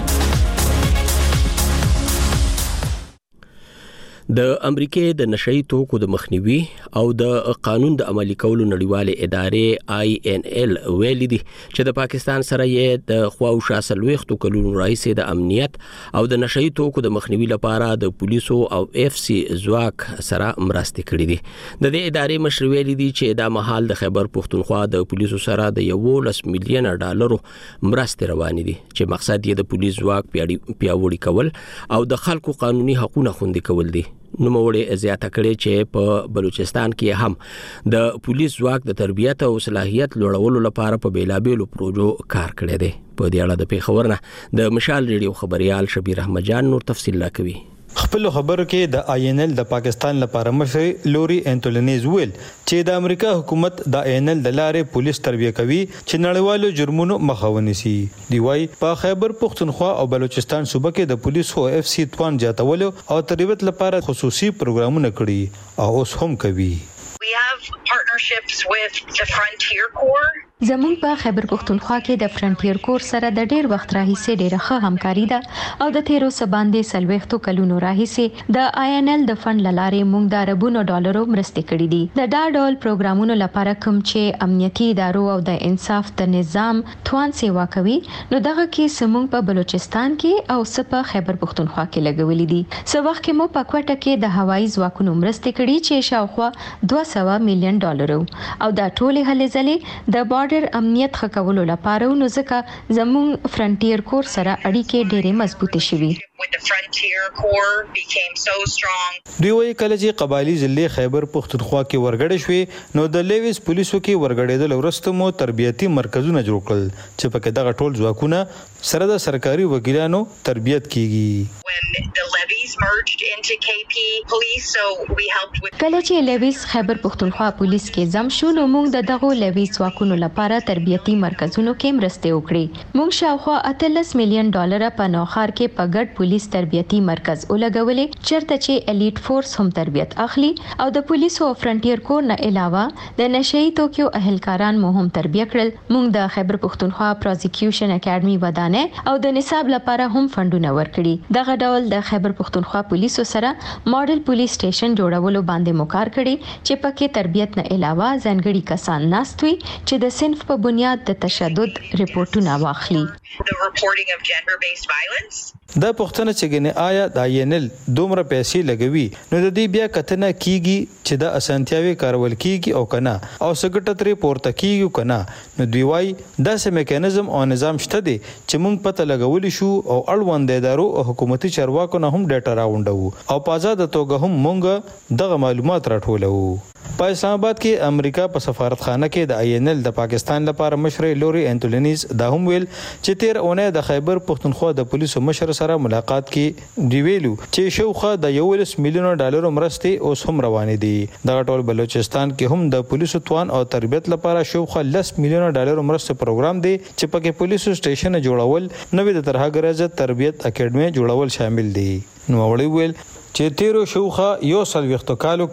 د امریکای د نشئی توکو د مخنیوي او د قانون د عملي کولو نړیواله ادارې آی ان ایل ویلي دي چې د پاکستان سره یې د خواوشا سلويختو کلونو راهیسې د امنیت او د نشئی توکو د مخنیوي لپاره د پولیسو او اف سی ځواک سره مرستې کړې دي. د دې ادارې مشر ویلي دي چې دا مهال د خیبر پختونخوا د پولیسو سره د یولس میلیون ډالرو مرستې روانې دي چې مقصد یې د پولیس ځواک پیاوړي کول او د خلکو قانوني حقوقونه خوندي کول دي. نو موړې زیاته کړې چې په بلوچستان کې هم د پولیس ځواک د تربیت او صلاحیت لوړولو لپاره په بیلابېلو پروژو کار کړی دی. په دې اړه د پیښور نه د مشال ریډیو خبريال شبیر احمد جان نور تفصیل لا کوي. خپل خبرو کې د آی ان ایل د پاکستان لپاره مشر لوري انټولینیز ویل چې د امریکا حکومت د آی ان ایل د لارې پولیس تربیه کوي چې نړیوالو جرمونو مخه ونیسي. دی وايي په خیبر پختونخوا او بلوچستان صوبه کې د پولیسو اف سی توان جاتولو او تربیت لپاره خصوصي پروګرامونه کړي او اوس هم کوي. We have partnerships with the Frontier Corps. زمون په خیبر پختونخوا کې د فرنټیر کور سره د ډیر وخت راهیسې ډیره ښه همکاري ده او د تیرو سباندې سلويختو کلونو راهیسې د آی ان ایل د فند لارې موږ د ربونو ډالرو مرستې کړې دي. د دا ډول پروګرامونو لپاره کوم چې امنیتي ادارو او د انصاف د نظام توان سیوا کوي نو دغه کې سمون په بلوچستان کې او سپه خیبر پختونخوا کې لګولې دي. سو وخت کې مو په کوټه کې د هوایي ځواکونو مرستې کړې چې شاوخوا دوه سوه میلیون ډالر او دا ټولې هلې ځلې د بارډر امنیت خکولو لپاره نو ځکه زمون فرنټیر کور سره اړیکې ډېرې مضبوطې شوي. The Frontier Corps became so strong. دوی وایي کله چې قبایلی ضلع خیبر پختونخوا کې ورګړې شوې نو د لیویس پولیسو کې ورګړېدل ورسته مو تربیتی مرکزونه جوړ کړل چې پکې دغه ټول ځواکونه سره د سرکاري وکیلانو تربیت کیږي. When the levies merged into K P police, so we helped with کله چې لیویس خیبر پختونخوا پولیس کې زم شو نو موږ د دغه لیویس ځواکونو لپاره تربیتی مرکزونو کې مرستې وکړې. موږ شاوخوا اتلس میلیون ډالر په نوخار کې په ګډ پولیس تربیتی مرکز ولګولې چرته چې الیټ فورس هم تربیت اخلي او د پولیسو او فرنټیر کور نه علاوه د نشئی توکیو اهلکاران مو هم تربیه کړل. موږ د خیبر پختونخوا پروزیکیوشن اکیډمي ودانه او د نصاب لپاره هم فندونه ورکړي. دغه ډول د خیبر پختونخوا پولیسو سره ماډل پولیس سټیشن جوړولو باندې مکار کړي چې پکې تربیت نه علاوه ځانګړي کسان ناستوي چې د صنف په بنیاد د تشدد ریپورتونه واخلي. the reporting of gender-based violence. دا پښتنه چې ګنې آیا د آی ان ایل دومره پیسې لګوي نو د دې بیا کتنه کیږي چې د اسانتیاوي کارول کیږي او کنه او سګټه ترې پورته کیږي کنه. نو دوی وايي دا سم میکانیزم او نظام شته دي چې موږ پته لګولې شو او اړوند ادارو او حکومتي چارواکو نه هم ډاټا راوندو او په آزاد توګه هم موږ دغه معلومات راټولو. په اسلام آباد کې امریکا په سفارتخانه کې د آی ان ایل د پاکستان لپاره مشر لوري انټولینیز دا هم ویل چې تیر اونۍ د خیبر پختونخوا د پولیسو مشر سره ملاقات کې دی ویلو چې شوخه د یولس میلیون ډالر مرستې اوس هم روانې دي. دغه ټول بلوچستان کې هم د پولیسو توان او تربیت لپاره شوخه لس میلیون ډالر مرستې پروګرام دی چې پکې پولیسو سټیشن جوړول، نوې د ترهګرزه تربیت اکیډمي جوړول شامل دي. نو وړي ویل چې تیرو شوخه یو سل وختو کالو کې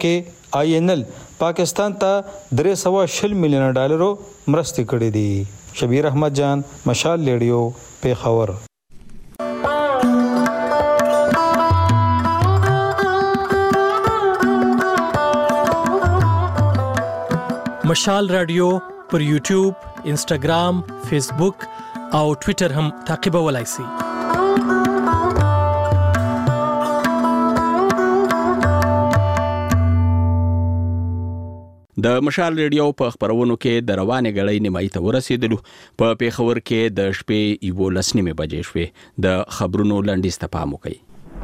آی ان ال پاکستان ته درې سوه شل میلیونه ډالرو مرستې کړې دي. شبیر احمد جان، مشال ریډیو، پیښور. مشال رادیو پر یوټیوب، انسټاګرام، فیسبوک او ټوئیټر هم تعقیبولای شئ. د مشال ریډیو په خبرونو کې د روانې غړې نیمایي ته ورسېدلو. په پیښور کې د شپې یولس نیمې بجې شوې. د خبرونو لنډیز ته پام وکړئ.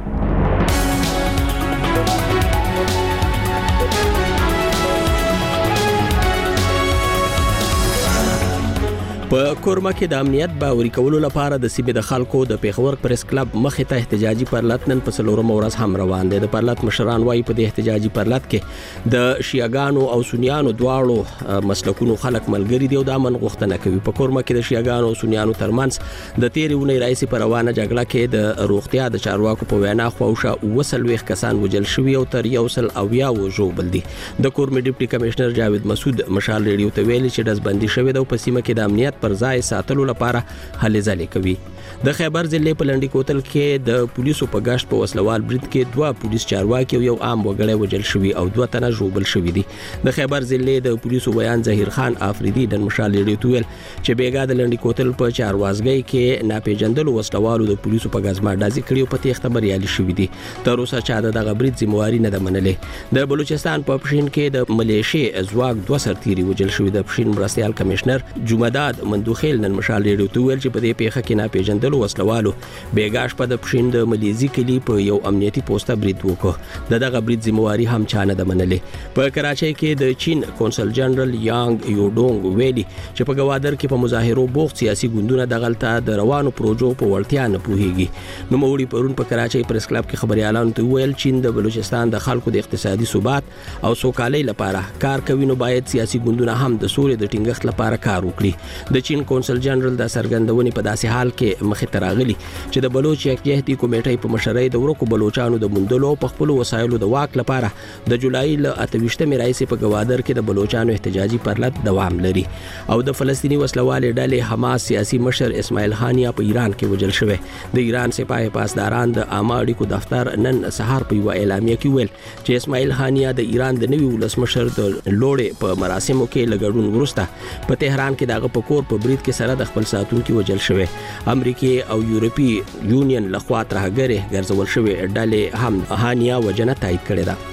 په کورما کې د امنیت باوري کولو لپاره د سیمې د خلکو د پیښور پریس کلب مخې ته احتجاجي پرلط نن په څلورمه ورځ هم روان دی. د پرلط مشران وايي په دې احتجاجي پرلط کې د شیعاګانو او سنیانو دواړو مسلکونو خلک ملګري دي او د امن غوښتنه کوي. په کورما کې د شیعاګانو او سنیانو ترمنځ د تیرې اونۍ راهیسې په روانه جګړه کې د روغتیا د چارواکو په وینا خواوشا اووه څلوېښت کسان وژل شوي او تر یو سل اویا وژوبل دي. د کورما ډیپټي کمشنر جاوید مسعود مشال ریډیو ته ویلي چې ډزبندي شوې ده او په سیمه کې د امنیت پر ځای ساتلو لپاره هلې ځلې کوي. د خیبر ضلع په لنډي کوتل کې د پولیسو په گشت په وسلوال برید کې دوه پولیس چارواکي او یو عام وګړی وژل شوي او دوه تنه ژوبل شوي دي. د خیبر ضلع د پولیسو بیان ظهیر خان افریدي د مشال ریډیو ته ویل چې بیګا د لنډي کوتل په چاروازګۍ کې ناپېژندلو وسلوالو د پولیسو په غزما ډازې کړي او په تېښته بریالي شوي دي. تر اوسه چا د دغه برید ذمہواري نه ده منلې. د بلوچستان په پښین کې د ملیشې ځواک دوه سرتیري وژل شوي. د پښین مرستیال کمشنر جمعداد مندوخیل نن مشال ریډیو ته ویل چې په دې پیښه کې ناپېژندلو وسلوالو بیګاش په د پښین د ملیزي کلی په یو امنیتي پوسټه برید وکړ. د دغه برید ذمہواري هم چا نه ده منلې. په کراچۍ کې د چین کونسل جنرال یانګ یوډونګ ویلي چې په ګوادر کې په مظاهرو بوخت سیاسي ګوندونه دغلته د روانو پروژو په وړتیا نه پوهیږي. نو موړي پرون په کراچۍ پریس کلب کې خبريالانو ته ویل چین د بلوچستان د خلکو د اقتصادي ثبات او سوکالۍ لپاره کار کوي. نو باید سیاسي ګوندونه هم د سولې د ټینګښت لپاره کار وکړي. د چین کونسل جنرال د سرګندونې په داسې حال کې مخې ته راغلي چې د بلوچ یکجهتي کمیټې په مشرۍ د ورکو بلوچانو د موندلو په خپل وسایلو د واک لپاره د جولای ل اته ویشتمې راهیسې په ګوادر کې د بلوچانو احتجاجي پرلط دوام لري. او د فلسطینی وسلوالې ډلې حماس سیاسي مشر اسماعیل هانیه په ایران کې وژل شوی. د ایران سپاه پاسداران د عامه اړیکو دفتر نن سهار په یو اعلامیه کې ویل چې اسماعیل هانیه د ایران د نوي ولسمشر د لوړې په مراسمو کې لګړون وروسته په تهران کې دغه په کور په برید کې سره د خپل ساتونکو وژل شوی. امریکای او یورپی یونین لخوا ترهګرې ګرځول شوی ډلې هم هانیه وجنه تایید کړې ده.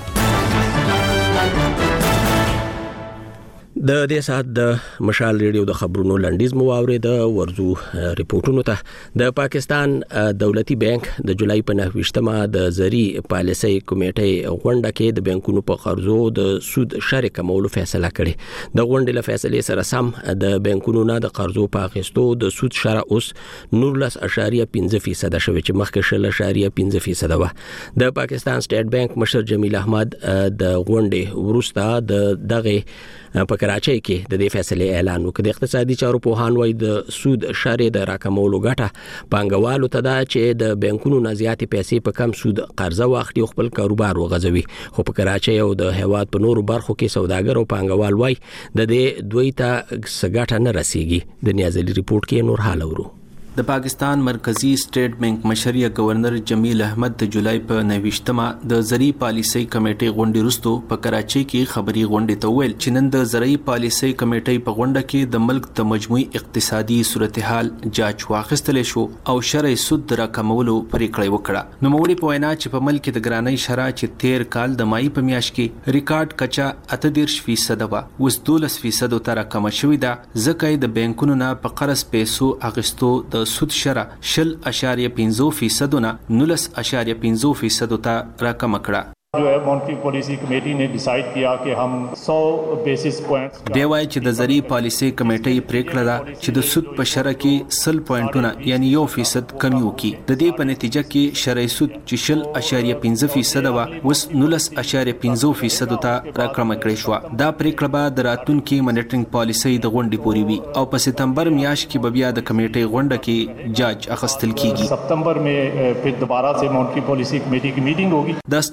د دې سات د مشال ریډیو د خبرونو لنډیز مو واورید. ورزو ریپورتونو ته د پاکستان دولتي بانک د جولای په نهه ویشتمه د زری پالیسۍ کمیټې غونډه کې د بانکونو په قرضو د سود شرک کمولو فیصله کړې. د غونډې له فیصلې سره سم د بانکونو نه د قرضو په اخیستو د سود شرک اوس نولس اشاریه پنځه فیصد شوی چې مخکې شل اشاریه پنځه فیصد و. د پاکستان سټیټ بانک مشر جمیل احمد د غونډې وروسته د دغه په کراچۍ کې د دې فیصلې اعلان وکړ. د اقتصادي چارو پوهان وايي د سود شرې د راکمولو ګټه پانګوالو ته ده چې د بانکونو نه زیاتې پیسې په کم سود قرضه واخلي او خپل کاروبار وغځوي. خو په کراچۍ او د هیواد په نورو برخو کې سوداګر او پانګوال وايي د دې دوی ته څه ګټه نه رسیږي. د نیازلي ریپورت کې نور حال اورو. د پاکستان مرکزی سټیټ بانک مشر گورنر جمیل احمد د جولای په نهه ویشتمه د زری پالیسۍ کمیټې غونډې وروسته په کراچۍ کې خبري غونډې ته ویل چې نن د زری پالیسۍ کمیټې په غونډه کې د ملک د مجموعي اقتصادي صورتحال جاج واخیستل شو او شرعي سود راکمولو پریکړه وکړه. نو موړي په وینا چې په ملک د ګرانۍ شرح چې تیر کال د مای په میاشت کې ریکارډ کچا اته دېرش فیصد و اوس دولس فیصد ته راکم شوې ده. ځکه د بانکونو نه په قرض پیسو اغستو د سود شرح شل اشاریه پنځه فیصد نه نولس اشاریه پنځه فیصد ته راکم کړه. जो है monetary policy committee ने decide किया कि हम सौ basis points دی وای چې د زری پالیسي کمیټې پریکړه ده چې د سود په شرح کې سل پوینټونه یعنی یو فیصد کمی وکړي. د دې په نتیجه کې شرعي سود چې شل اشاریه پنځه فیصد و اوس نولس اشاریه پنځه فیصد ته راکم کړی شو. دا پریکړه به د راتلونکي مانیټرینګ پالیسي د غونډې پورې وي او په سپتمبر میاشت کې به بیا د کمیټې غونډه کې جاج اخستل کیږي. سپتمبر में फिर दोबारा से मॉनेटरी पॉलिसी कमेटी की मीटिंग होगी. د سټیټ بانک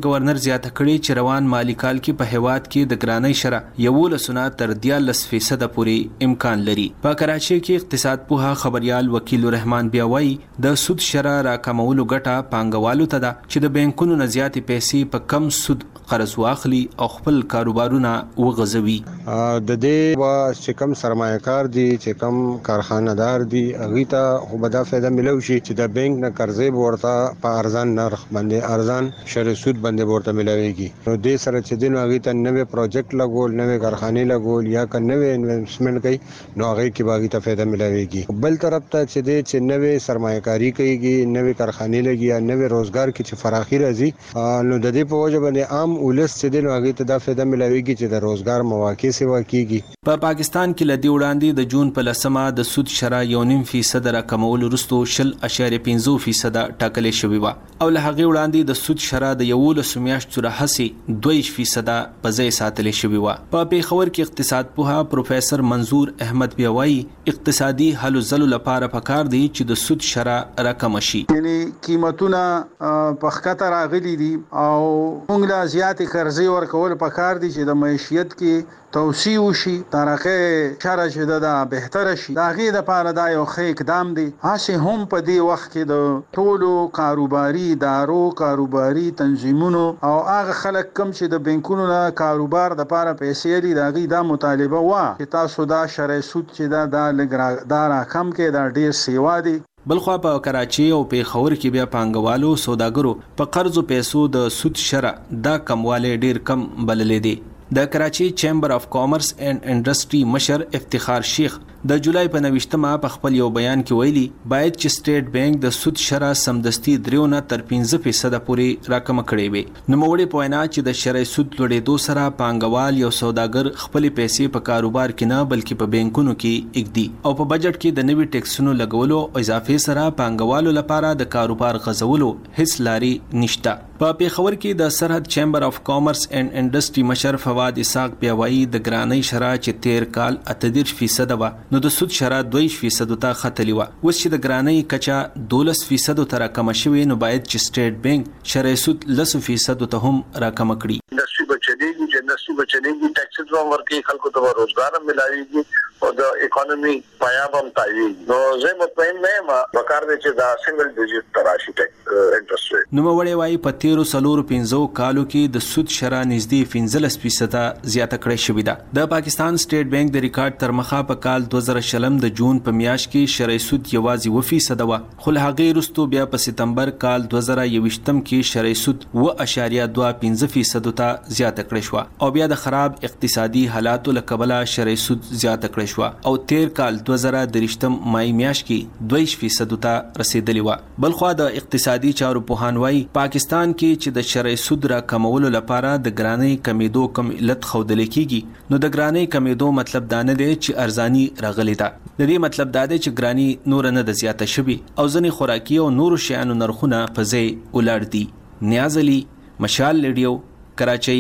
بانک گورنر زیاته کړي چې روان مالی کال کې په هیواد کې د ګرانۍ شرح یولس نه تر دیارلس فیصد پورې امکان لري. په کراچي کې اقتصاد پوها خبريال وکیل رحمان بیا وایي د سود شرح راکمولو ګټه پانګوالو ته ده چې د بانکونو نه زیاتې پیسې په کم سود قرض واخلي او خپل کاروبارونه وغځوي. د دې وا چې کم سرمایه‌کار دي چې کم کارخانه‌دار دي هغه ته خو به دا فایده ملو شي چې د بانک نه قرضې ورته په ارزان نرخ باندې ارزان شرح سود باندې ورته ملويږي. نو دې سره چې دین هغه ته نوې پروجیکټ لګول نوې کارخانه لګول یا ک نوې انویسټمنټ کوي نو هغه کې باغی ته فایده ملويږي. بل طرف ته چې دې چې نوې سرمایه‌کاری کوي نوې کارخانه لګي یا نوې روزګار کې چې فراخي راځي نو د دې په وجه باندې عام ولس چې دین هغه ته دا فایده ملويږي چې د روزګار مواقع سیوا کیږي. په پاکستان کې لدی وړاندې د جون په لسمه د سود شرح یو نیم فیصد راکمول وروسته شل اشاریه پنځه فیصد ټاکلې شوې و او له هغه وړاندې د سود شرح د یولس میاشتو راهسي دوه فیصد په ځای ساتلې شوې و. په پیښور کې اقتصاد پوها پروفیسور منظور احمد بیاوي اقتصادي حل زلو لپاره پکار دی چې د سود شرح راکم شي. یعنی قیمتونه په خطر راغلي دي او موږ لا زیاتې قرضې ورکول پکار دي چې د معیشت کې توسيع وشي ترقه شرع چې دا بهتر شي. دا غي د پاره دا یو ښه اقدام دی. هڅه هم په دې وخت کې د ټولو کاروباري ادارو کاروباري تنظیمونو او هغه خلک کم چې د بانکونو نه کاروبار د پاره پیسې لري دا غي دا مطالبه وا چې تاسو دا شرع سود چې دا د لګرا دا رقم کې دا ډیر سیوا دی. بلخوا په کراچي او پیښور کې بیا پانګوالو سوداګرو په قرضو پیسو د سود شرح دا کمواله ډیر کم بللې دي. د کراچي چیمبر اف کامرس اینڈ انډستری مشر افتخار شیخ د جولای په نوښتمه په خپل یو بیان کې ویلي باید چې سټیټ بانک د سود شرح سمدستي دریونه تر پنځه فیصد پورې راکم کړي وي. نو موړي په وینا چې د شرح سود لوړېدو سره پانګوال یو سوداګر خپل پیسې په کاروبار کې نه بلکې په بانکونو کې اګدي او په بجټ کې د نوي ټیکسونو لګولو او اضافه سره پانګوالو لپاره د کاروبار غزولو هیڅ لاري نشته. په پیښور کې د سرحد چیمبر اف کامرس اینڈ انډستری مشر فواد اسحاق بیاوي د ګرانۍ شرح چې تیر کال اتدیر فیصد و نو د سود شرح دوه فیصد ته ختلی و. اوس چې د ګرانۍ کچا دولس فیصد تر کم شوی نو باید چې سټیټ بانک شرح سود لس فیصد ته هم راکم کړي. انډستری بچلېږي چې انډستری بچلېږي ټیکسز هم ورکړي خلکو ته روزګار هم ملایږي او د اکانومي پایاب هم تایي. نو زه مطمئن نه یم وکړ دې چې دا سنگل ډیجټ تراشي ټیک انټرست ریټ. نو وړي وايي په تیرو سلور پنځو کالو کې د سود شرح نږدې پنځلس فیصد زیاته کړې شوې ده. د پاکستان سټیټ بانک د ریکارډ تر مخه په کال دوه زره شلم د جون په میاشت کې شرح سود یوازې و فیصد و خو له هغه وروسته بیا په سپتمبر کال دوه زره یوویشتم کې شرح سود و اشاریه دوه پنځه فیصد ته زیاته کړې شو او بیا د خراب اقتصادي حالاتو له کبله شرح سود زیاته کړې شو او تیر کال دوه زره درشتم مای میاشت کې دوه فیصد ته رسیدلی و. بلخوا د اقتصادي چارو پوهان وايي پاکستان کې چې د شرح سود را کمولو لپاره د ګرانۍ کمیدو کم علت خودل کیږي نو د ګرانۍ کمیدو مطلب دا نه دی چې ارزانی راغلی ده. د دې مطلب دا دی چې ګرانی نور نه د زیاته شوي او ځنې خوراکي او نور شیانو نرخونه په ځای ولاړ دي. نیاز علي مشال ریډیو کراچۍ.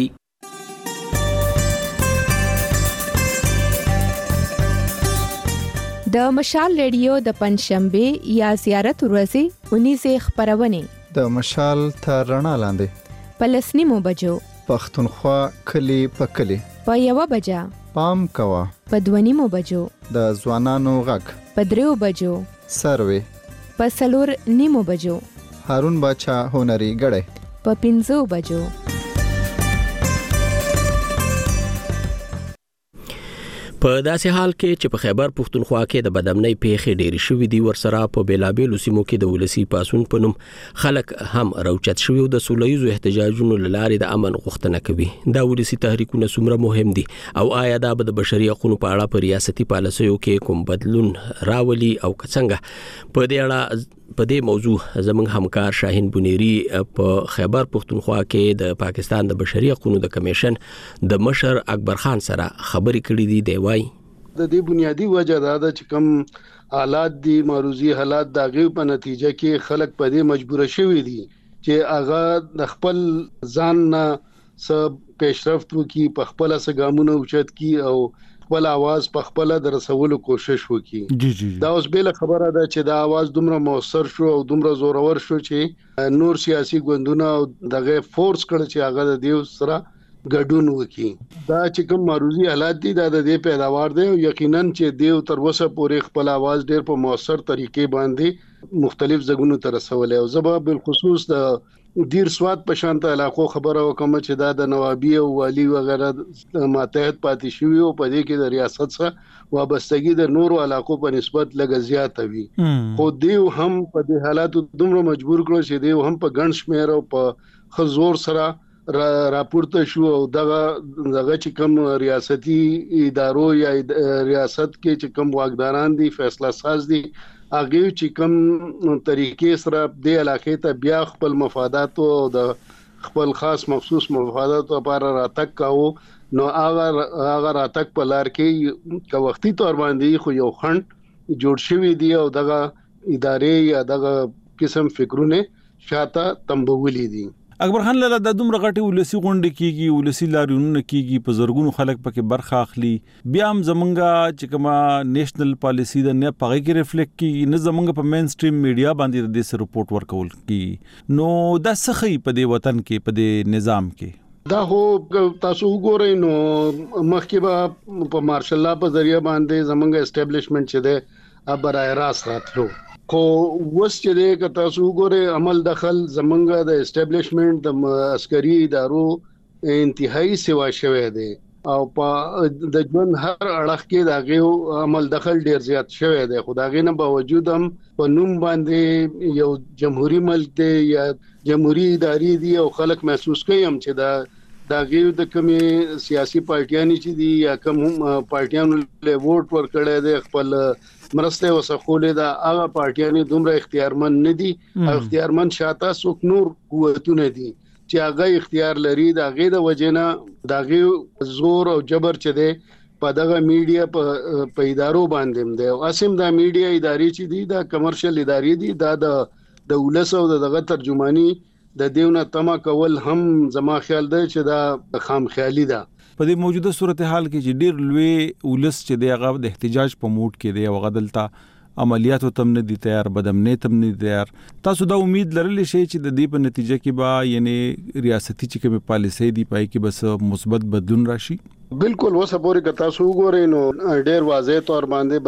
د مشال ریډیو د پنځشنبه یا زیارت ورځې اونیزه خبرونه د مشال تر رڼا لاندې پلسنیمو بجو پښتونخوا کلی په کلی په یو بجا پام کوا په دونیمو بجو د ځوانانو غږ په دریو بجو سروي په سلور نیمو بجو هارون باچا هنري غړې په پنځو بجو. په داسې حال کې چې په خیبر پښتونخوا کې د بدامنۍ پیښې ډېرې شوې دي ورسره په بیلابېلو سیمو کې د ولسی پاسون په نوم خلک هم راوچت شوي او د سولهییزو احتجاجونو له لارې د امن غوښتنه کوي. دا ولسی تحریکونه څومره مهم دي او آیا دا به د بشري حقوقو په اړه په ریاستي پالیسیو کې کوم بدلون راولي او څنګه؟ په دې اړه په دې موضوع زموږ همکار شاهین بنيري په خیبر پښتونخوا کې د پاکستان د بشري حقوقو د کمیشن د مشر اکبر خان سره خبرې کړې دي. دی وايي د دې بنیادی وجه دا ده چې کوم حالات دي معروضي حالات د غو په نتیجه کې خلک په دې مجبور شوي دي چې هغه د خپل ځان نه سب پیشرفت وکي په خپل سګامونه اوچت کی او خپل आवाज په خپل درسولو کوشش وکړي. جی جی دا اوس بل خبره ده چې دا आवाज دومره موثر شو او دومره زورور شو چې نور سیاسي ګوندونه دغه فورس کړ چې هغه د دیو سره ګډون وکړي. دا چې کوم معروضي حالات دي دا د دې پیداوار دی او یقینا چې دیو تر اوسه پورې خپل आवाज ډېر په موثر طریقې باندې مختلف ځګونو ته رسولې او زبا بالخصوص د دیر سواد په شانته علاقو خبره وکم چې دا د نوابی او والی وغیرہ ماتحت پاتې شوی او په دې کې د ریاست سره وابستګي د نورو علاقو په نسبت لږ زیات وي. خو دیو هم په دې حالاتو دومره مجبور کړو چې دیو هم په ګڼ شمېر او په خزور سره را راپورته شو او دغه دغه چې کوم ریاستي ادارو یا ریاست کې چې کوم واګداران دي فیصله ساز دي هغه چې کوم طریقې سره د علاقې ته بیا خپل مفادات او د خپل خاص مخصوص مفادات لپاره راتګ کاوه نو هغه هغه راتګ په لار کې کا وختي تور باندې خو یو خند جوړ شوی دی او دغه ادارې یا دغه قسم فکرونه شاته تمبولې دي. اکبر خان لاله د دومره غټي ولسی غونډه کیږي ولسی لاریونونه کیږي په زرګونو خلک پکې برخه اخلي بیا هم زمونږه چې کومه نېشنل پالیسی د نه پغې کې ریفلیکټ کیږي نه زمونږه په مین سټریم میډیا باندې د دې رپورټ ورکول کی نو دا سخی په دې وطن کې په دې نظام کې دا هو تاسو وګورئ نو مخکې به په مارشل لا په ذریعہ باندې زمونږه اسټابلیشمنت چې ده برای راست راتلو خو وس چې دې که تاسو وګورئ عمل دخل زمونږه د اسټابلیشمنت د عسکري ادارو انتهایی سیوا شوه دی او په د ژوند هر اړخ کې دغه عمل دخل ډیر زیات شوه دی خو دغه نه باوجود هم په نوم باندې یو جمهوریت ملک دی یا جمهوریت ادارې دی او خلک محسوس کوي هم چې دا دغه د کومي سیاسي پارټیانې چې دي یا کوم پارټیانو له ووټ ورکړي دي خپل مرسته وسخولې دا هغه پارټیانې دومره اختیارمن نه دي او اختیارمن شاته څوک نور قوتونه دي چې هغه اختیار لري دا غي د وجنه دا غي زور او جبر چي دي په دغه میډیا په په ادارو باندې دي او اسیم دا میډیا ادارې چې دي دا کمرشل ادارې دي دا د د ولس او دغه ترجمانی د دیونه تما کول هم زما خیال دی چې دا خام خیالي ده. په دې موجوده صورتحال کې چې ډیر لوی ولس چې دی هغه د احتجاج په موډ کې دی او غدلته عملیاتو تم نه دي تیار بدمنه تم نه تیار تاسو دا امید لرلی شئ چې د دې په نتیجه کې به یعنی ریاستي چې کوم پالیسي دی پای کې بس مثبت بدلون راشي؟ بالکل وسه پورې که تاسو وګورئ نو ډېر واضح تور باندې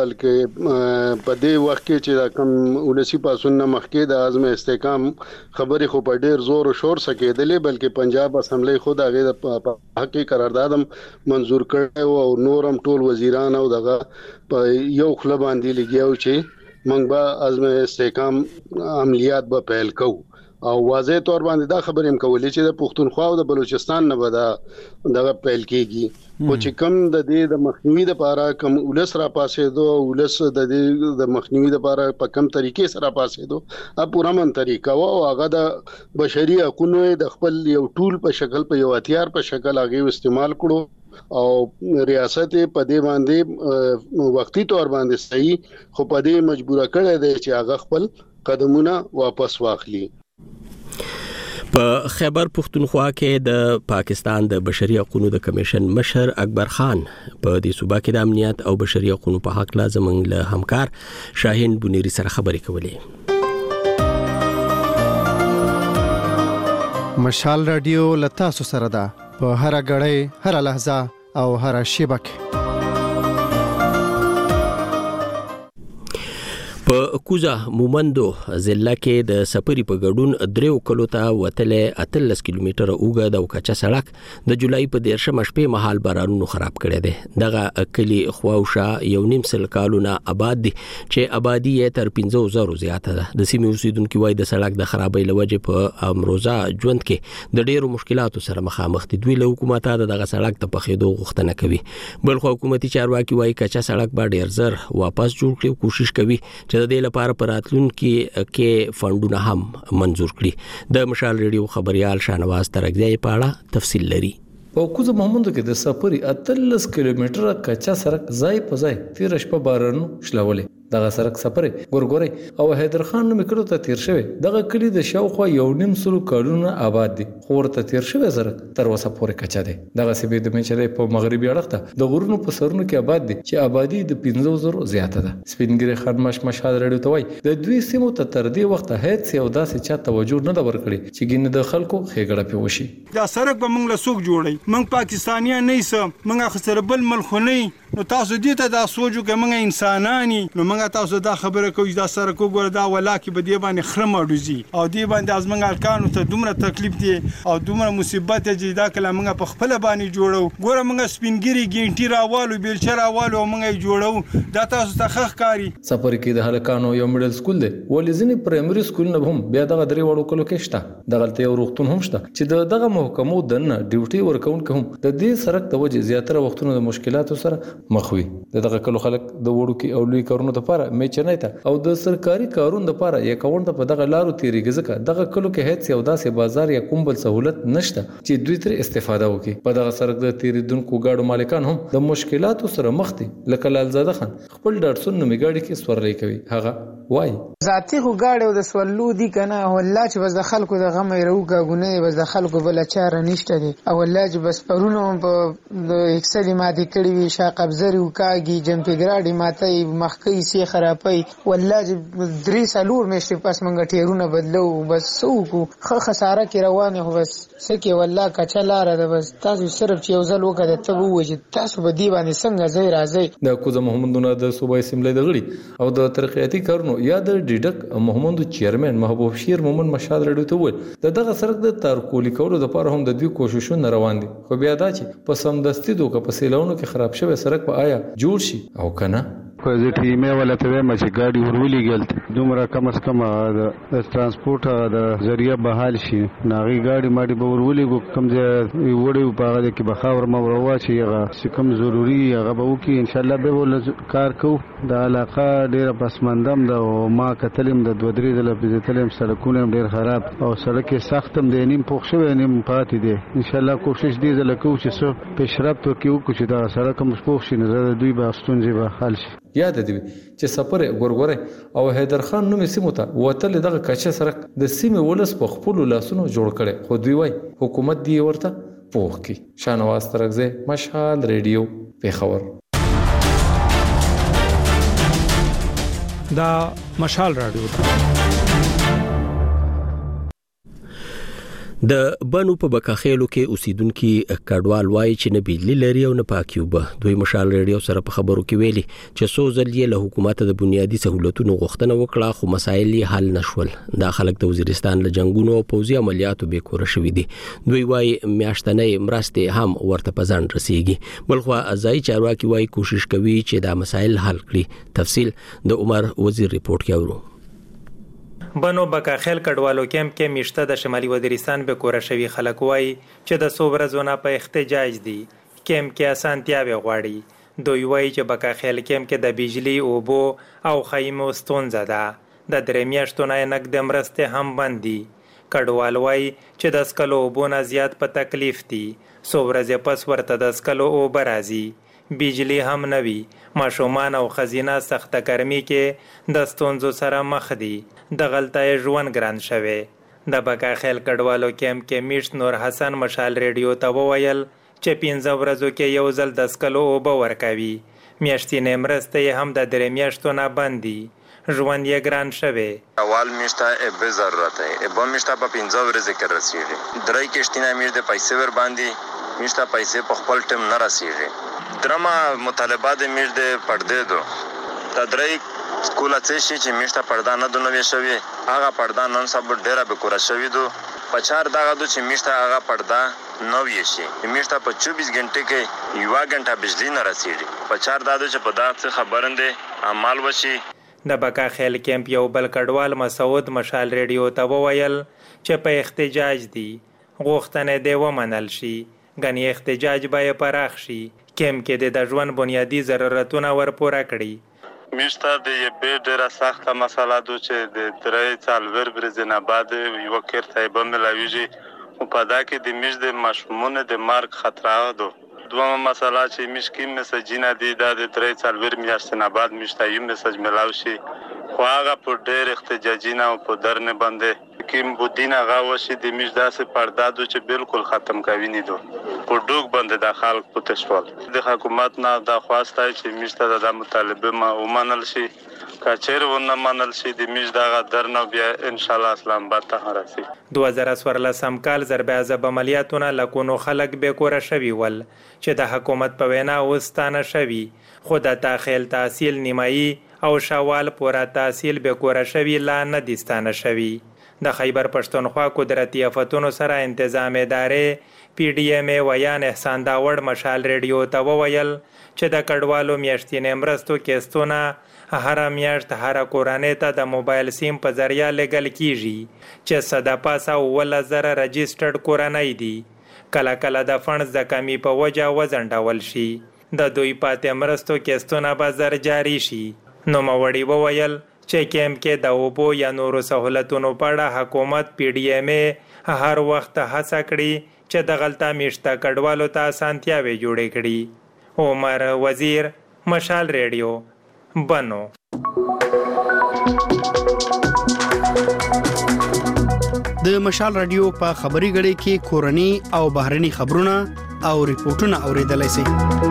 بلکې په دې وخت کې چې کوم ولسی پاسون نه مخکې د اعظم استحکام خبرې خو په ډېر زور او شور سره کېدلې بلکې پنجاب اسمبلی خود هغه د حقي قرارداد منزور کړو او نورم ټول وزیران او دغه یو خپل باندې لګیاو چې موږ به اعظم استحکام عملیات به پیل کوو او واضح تور باندې دا خبرې هم کولې چې د پښتونخوا او د بلوچستان نه به دا دغه پیل کیږي او چې کوم د دې د مخنیوي لپاره کوم ولس را پاسې دو ولس د دې د مخنیوي لپاره په کوم طریقې سره پاسې دو ا پورا من طریقه او هغه د بشري حقوقو د خپل یو ټول په شکل په یو هتیار په شکل هغه استعمال کړو او ریاست په دې باندې وقتی تور باندې صحیح خو په دې مجبوره کړی دی چې هغه خپل قدمونه واپس واخلي. په خیبر پختونخوا کې د پاکستان د بشري حقوقو د کمیشن مشر اکبر خان په دې صوبه کې د امنیت او بشري حقوقو په حق لازم له همکار شاهین بنيري سره خبرې کولې. مشال رادیو لتا سو سره ده په هر غړې هر لحظه او هر شیبه کې. په کوزا مومندو ضلع کې د سپری په ګډون دریو کلو ته وتلې اتلس کیلومتره اوږد او کچا سړک د جولای په دیرشمه شپې مهال بارانونو خراب کړی دی. دغه کلی خواوشا یو نیم سل کالونه آباد دي چې آبادی یې تر پنځه زره زیاته ده. د سیمې اوسیدونکو وایي د سړک د خرابۍ لوجې په امروزه ژوند کې د ډیرو مشکلاتو سره مخامخ دي. دوی له حکومت ته دغه سړک ته پخېدو غوښتنه کوي. بل خو حکومتي چارواکي وایي کچا سړک به ډیر زر واپس جوړ کړي، کوشش کوي چې د دې لپاره پراتلون کې کې فندونه هم منزور کړي. د مشال ریډیو خبريال شانواز ترګزی په اړه تفصیل لري. په کوزه محمود کې د سفري اتلس کیلومتره کچا سړک ځای په ځای تیر شپه بارانو شلولې دغه سرک سفر ګورګوري او حیدر خان نوم کړو ته تیر شوی دغه کلی د شاوخوا یو نیم سلو کارونه آباد دي خو ورته تیر شوی سرک تر اوسه پورې کچا دی دغه سبي د منچلې په مغربي اړخ ته د غرونو په سرونو کې آباد دي چې آبادی د پنځه زره زیاته ده سپینګری خان مش مشال رډیو ته وای د دوی سیمو ته تر دې وخت هیڅ یو داسې چا توجه نه دا ورکړي چې ګینه د خلکو خېګړه په وشي دا سرک به موږ له سوق جوړي موږ پاکستانیان نه سم موږ خسر بل ملک نه نو تاسو دې ته دا سوچو کې موږ انسانانی نو موږ تاسو دا خبره کوي دا سرک وګوره دا ولا کې به دی باندې خرم اډوزي او دی باندې از موږ الکانو ته دومره تکلیف دی او دومره مصیبت دی دا کله موږ په خپل باندې جوړو ګوره موږ سپینګری ګینټی راوالو بیلچر راوالو موږ جوړو دا تاسو ته خخ کاری سفر کې د هلکانو یو میډل سکول دی ولې ځینې پرایمري سکول نه هم بیا دغه درې وړو کلو کې شته د غلطي او روغتون هم شته چې دغه محکمو دنه ډیوټي ورکون کوم د دې سرک د وجه زیاتره وختونو د مشکلاتو سره مخ وي دغه کلو خلک د وړو کې او لوی کارونو لپاره میچنای ته او د سرکاري کارونو لپاره یا کاونټ په دغه لارو تیریږي ځکه دغه کلو کې هیڅ یو داسې بازار یا کوم بل سہولت نشته چې دوی تر استفاده وکړي په دغه سرک د تیریدونکو گاډو مالکان هم د مشکلاتو سره مخ دي لکه لالزاده خان خپل ډاټسون نومي گاډي کې سورلې کوي هغه وای ذاتی خو گاډي د سولو دي کنه والله چې بس د خلکو د غم یروګه غونه بس د خلکو بل چاره نشته دي او والله چې بس پرونو په د اکسلي ماده کړي وي شا قبضري وکاږي جمپګراډي ماته مخکې سي خرابي والله چې درې سالور مشته پس منګ ټیرونه بدلو بس سوکو خه خساره کې روانه هو بس سکه والله کچلاره ده بس تاسو صرف چې یو ځل وکړه ته ووجه تاسو به دی باندې څنګه ځای راځي د کوزه محمدونه د صوبای سیملې د غړي او د ترقیاتي کارونو یا د ډیډک محمد چیرمن محبوب شیر مومن مشال رډیو ته وویل د دغه سرک د تارکولي کولو لپاره هم د دوی کوششونه روان دي خو بیا دا چې په سمدستي دوه په سیلونو کې خراب شوی سرک په آیا جوړ شي او کنه زه ټیمه ولا ته ما چې ګاډي ورولي ګلت دومره کم از کم د ترانسپورت د ذریعہ بحال شي ناغي ګاډي ماډي به ورولي کوم ځای وړي په هغه کې بخاور موروا شي هغه کوم ضروری هغه به وکي ان شاء الله به ول کار کو د علاقه ډیره پسمندم د ما کتلم د دوه درې د لپاره سړکونه ډیر خراب او سړک سختم دی نیم پوښ شوی نیم پاتې دی ان شاء الله کوشش دی زلکو چې څو پیشرفت وکړو چې دا سړک هم پوښ شي نه دوی به ستونزې به حل شي یاد دی چې سفر ګورګوري او حیدر خان نومي سیمو ته وتل دغه کچه سرک د سیمې ولس په خپل لاسونو جوړ کړي خو دوی وای حکومت دی ورته پوښ کی شانواز ترغزه مشال ریډیو پیښور دا مشال رادیو د بنو په بکاخېلو کې اوسیدونکو کډوال وایي چې نه بجلی لري او نه پاکیوبه دوی مشال ریډیو سره په خبرو کې ویلي چې څو ځل یې له حکومت د بنیادی سہولتونو غوښتنه وکړه خو مسایل یې حل نشول دا خلک د وزیرستان له جنگونو او پوځي عملیاتو به کور شوې دي دوی وایي میاشتنې مرسته هم ورته پزان رسیږي بلخو ازای چارواکي وایي کوشش کوي چې دا مسایل حل کړي تفصیل د عمر وزیر ریپورت کې اورو بنو بکاخیل کډوالو کیمپ کې میشته د شمالي وزیرستان به کور شوی خلک وای چې د څو ورځې نه په احتجاج دي کیمپ کې اسانتیاوي غواړي دوی وای چې بکاخیل کیمپ کې د بجلی او بو او خیمو ستونزه ده د درې میاشتو نه نقد مرسته هم بندي کډوال وای چې د سکلو بو نه زیات په تکلیف دي څو ورځې پس ورته د سکلو او برازي بجلی هم نوي ماشومان او خزینه سخت ګرمي کې د ستونزو سره مخ دي د غلطه ژوند ګران شوه د بکاخیل کډوالو کیمپ کې میشت نور حسن مشال ریډیو ته وویل چې پنځه ورځو کې یو ځل د سکلو او به ورکوي میاشتې مرسته هم د درې میاشتو نه بندي ژوند یې ګران شوه اول میشته به ضرورت ہے به میشته په پنځه ورځې کې رسیږي درې کېشتینه میشته د پیسې ور باندې میشته پیسې په خپل ټیم نه رسیږي درما مطالبات میشته پردې دو تدریک سکول څه شي چې میشته پردا نه دونه شوی هغه پردا نن سبا ډیره به کور شوی دو پچار دغه د چې میشته هغه پردا نو وی شي میشته په چوبیس غنټه کې یو غنټه بجلی نه رسیږي پچار دغه چې په دغه خبرنده عمل وشي د بکاخیل کیمپ یو بل کډوال مسعود مشال ریډیو ته وویل چې په احتجاج دي غوښتنه دی ومنل شي غنی احتجاج به پراخ شي کیمپ کې د ژوند بنیادی ضرورتونه ورپوره کړي میشته د یبه ډیره سخته مسله ده چې د درې څلور ورځې نه بعد یو کېرته به ملاویږي او په دا کې د میش د مشمونه د مرګ خطر ده دومره مسله چې مشکیم مسجونه دي دا د درې څلور میاشتې نه بعد مشته یو مسج ملاو شي خو هغه په ډېر احتجاجي نه او په درنه باندې کیم بودین هغه وشي د مش داسې پردادو چې بالکل ختم کوي نه دو په ډوګ باندې د خلک په تشوال د حکومت نه د خواسته چې مشته د مطالبه ما ومنل شي کچېر ونه منل شي د مش دغه درنه بیا ان شاء الله اسلام آباد ته راسي دوه زره څوارلسم کال ضربه عذاب عملیاتونه لکونو خلک به کور شوي ول چې د حکومت په وینا وستانه شوي خو د داخل تحصیل نیمایي او شوال پورا تحصیل به کور شوي لا نه دستانه شوي د خیبر پښتونخوا قدرتي آفتونو سره انتظام ادارې پی ډی ایم ویان احسان داوړ مشال ریډیو ته وویل چې د کډوالو میاشتنې مرستو کیستونه هر میاشت هر کورنۍ ته د موبایل سیم په ذریعہ لګل کیږي چې صد پاسه ول زره رجسټرډ کورنۍ دي کله کله د فنډز د کمی په وجه وزنډول شي د دوی پاتې مرستو کیستونه به زر جاری شي نو موړی وویل چې کیم کې د اوبو یا نورو سہولتونو په اړه حکومت پی ډی ایم هر وخت هڅه کړي چې د غلطه میشته کډوالو ته اسانتیاوي جوړې کړي عمر وزیر مشال ریډیو بنو د مشال رادیو په خبري غړي کې کورني او بهرني خبرونه او ریپورتونه اوریدلای شئ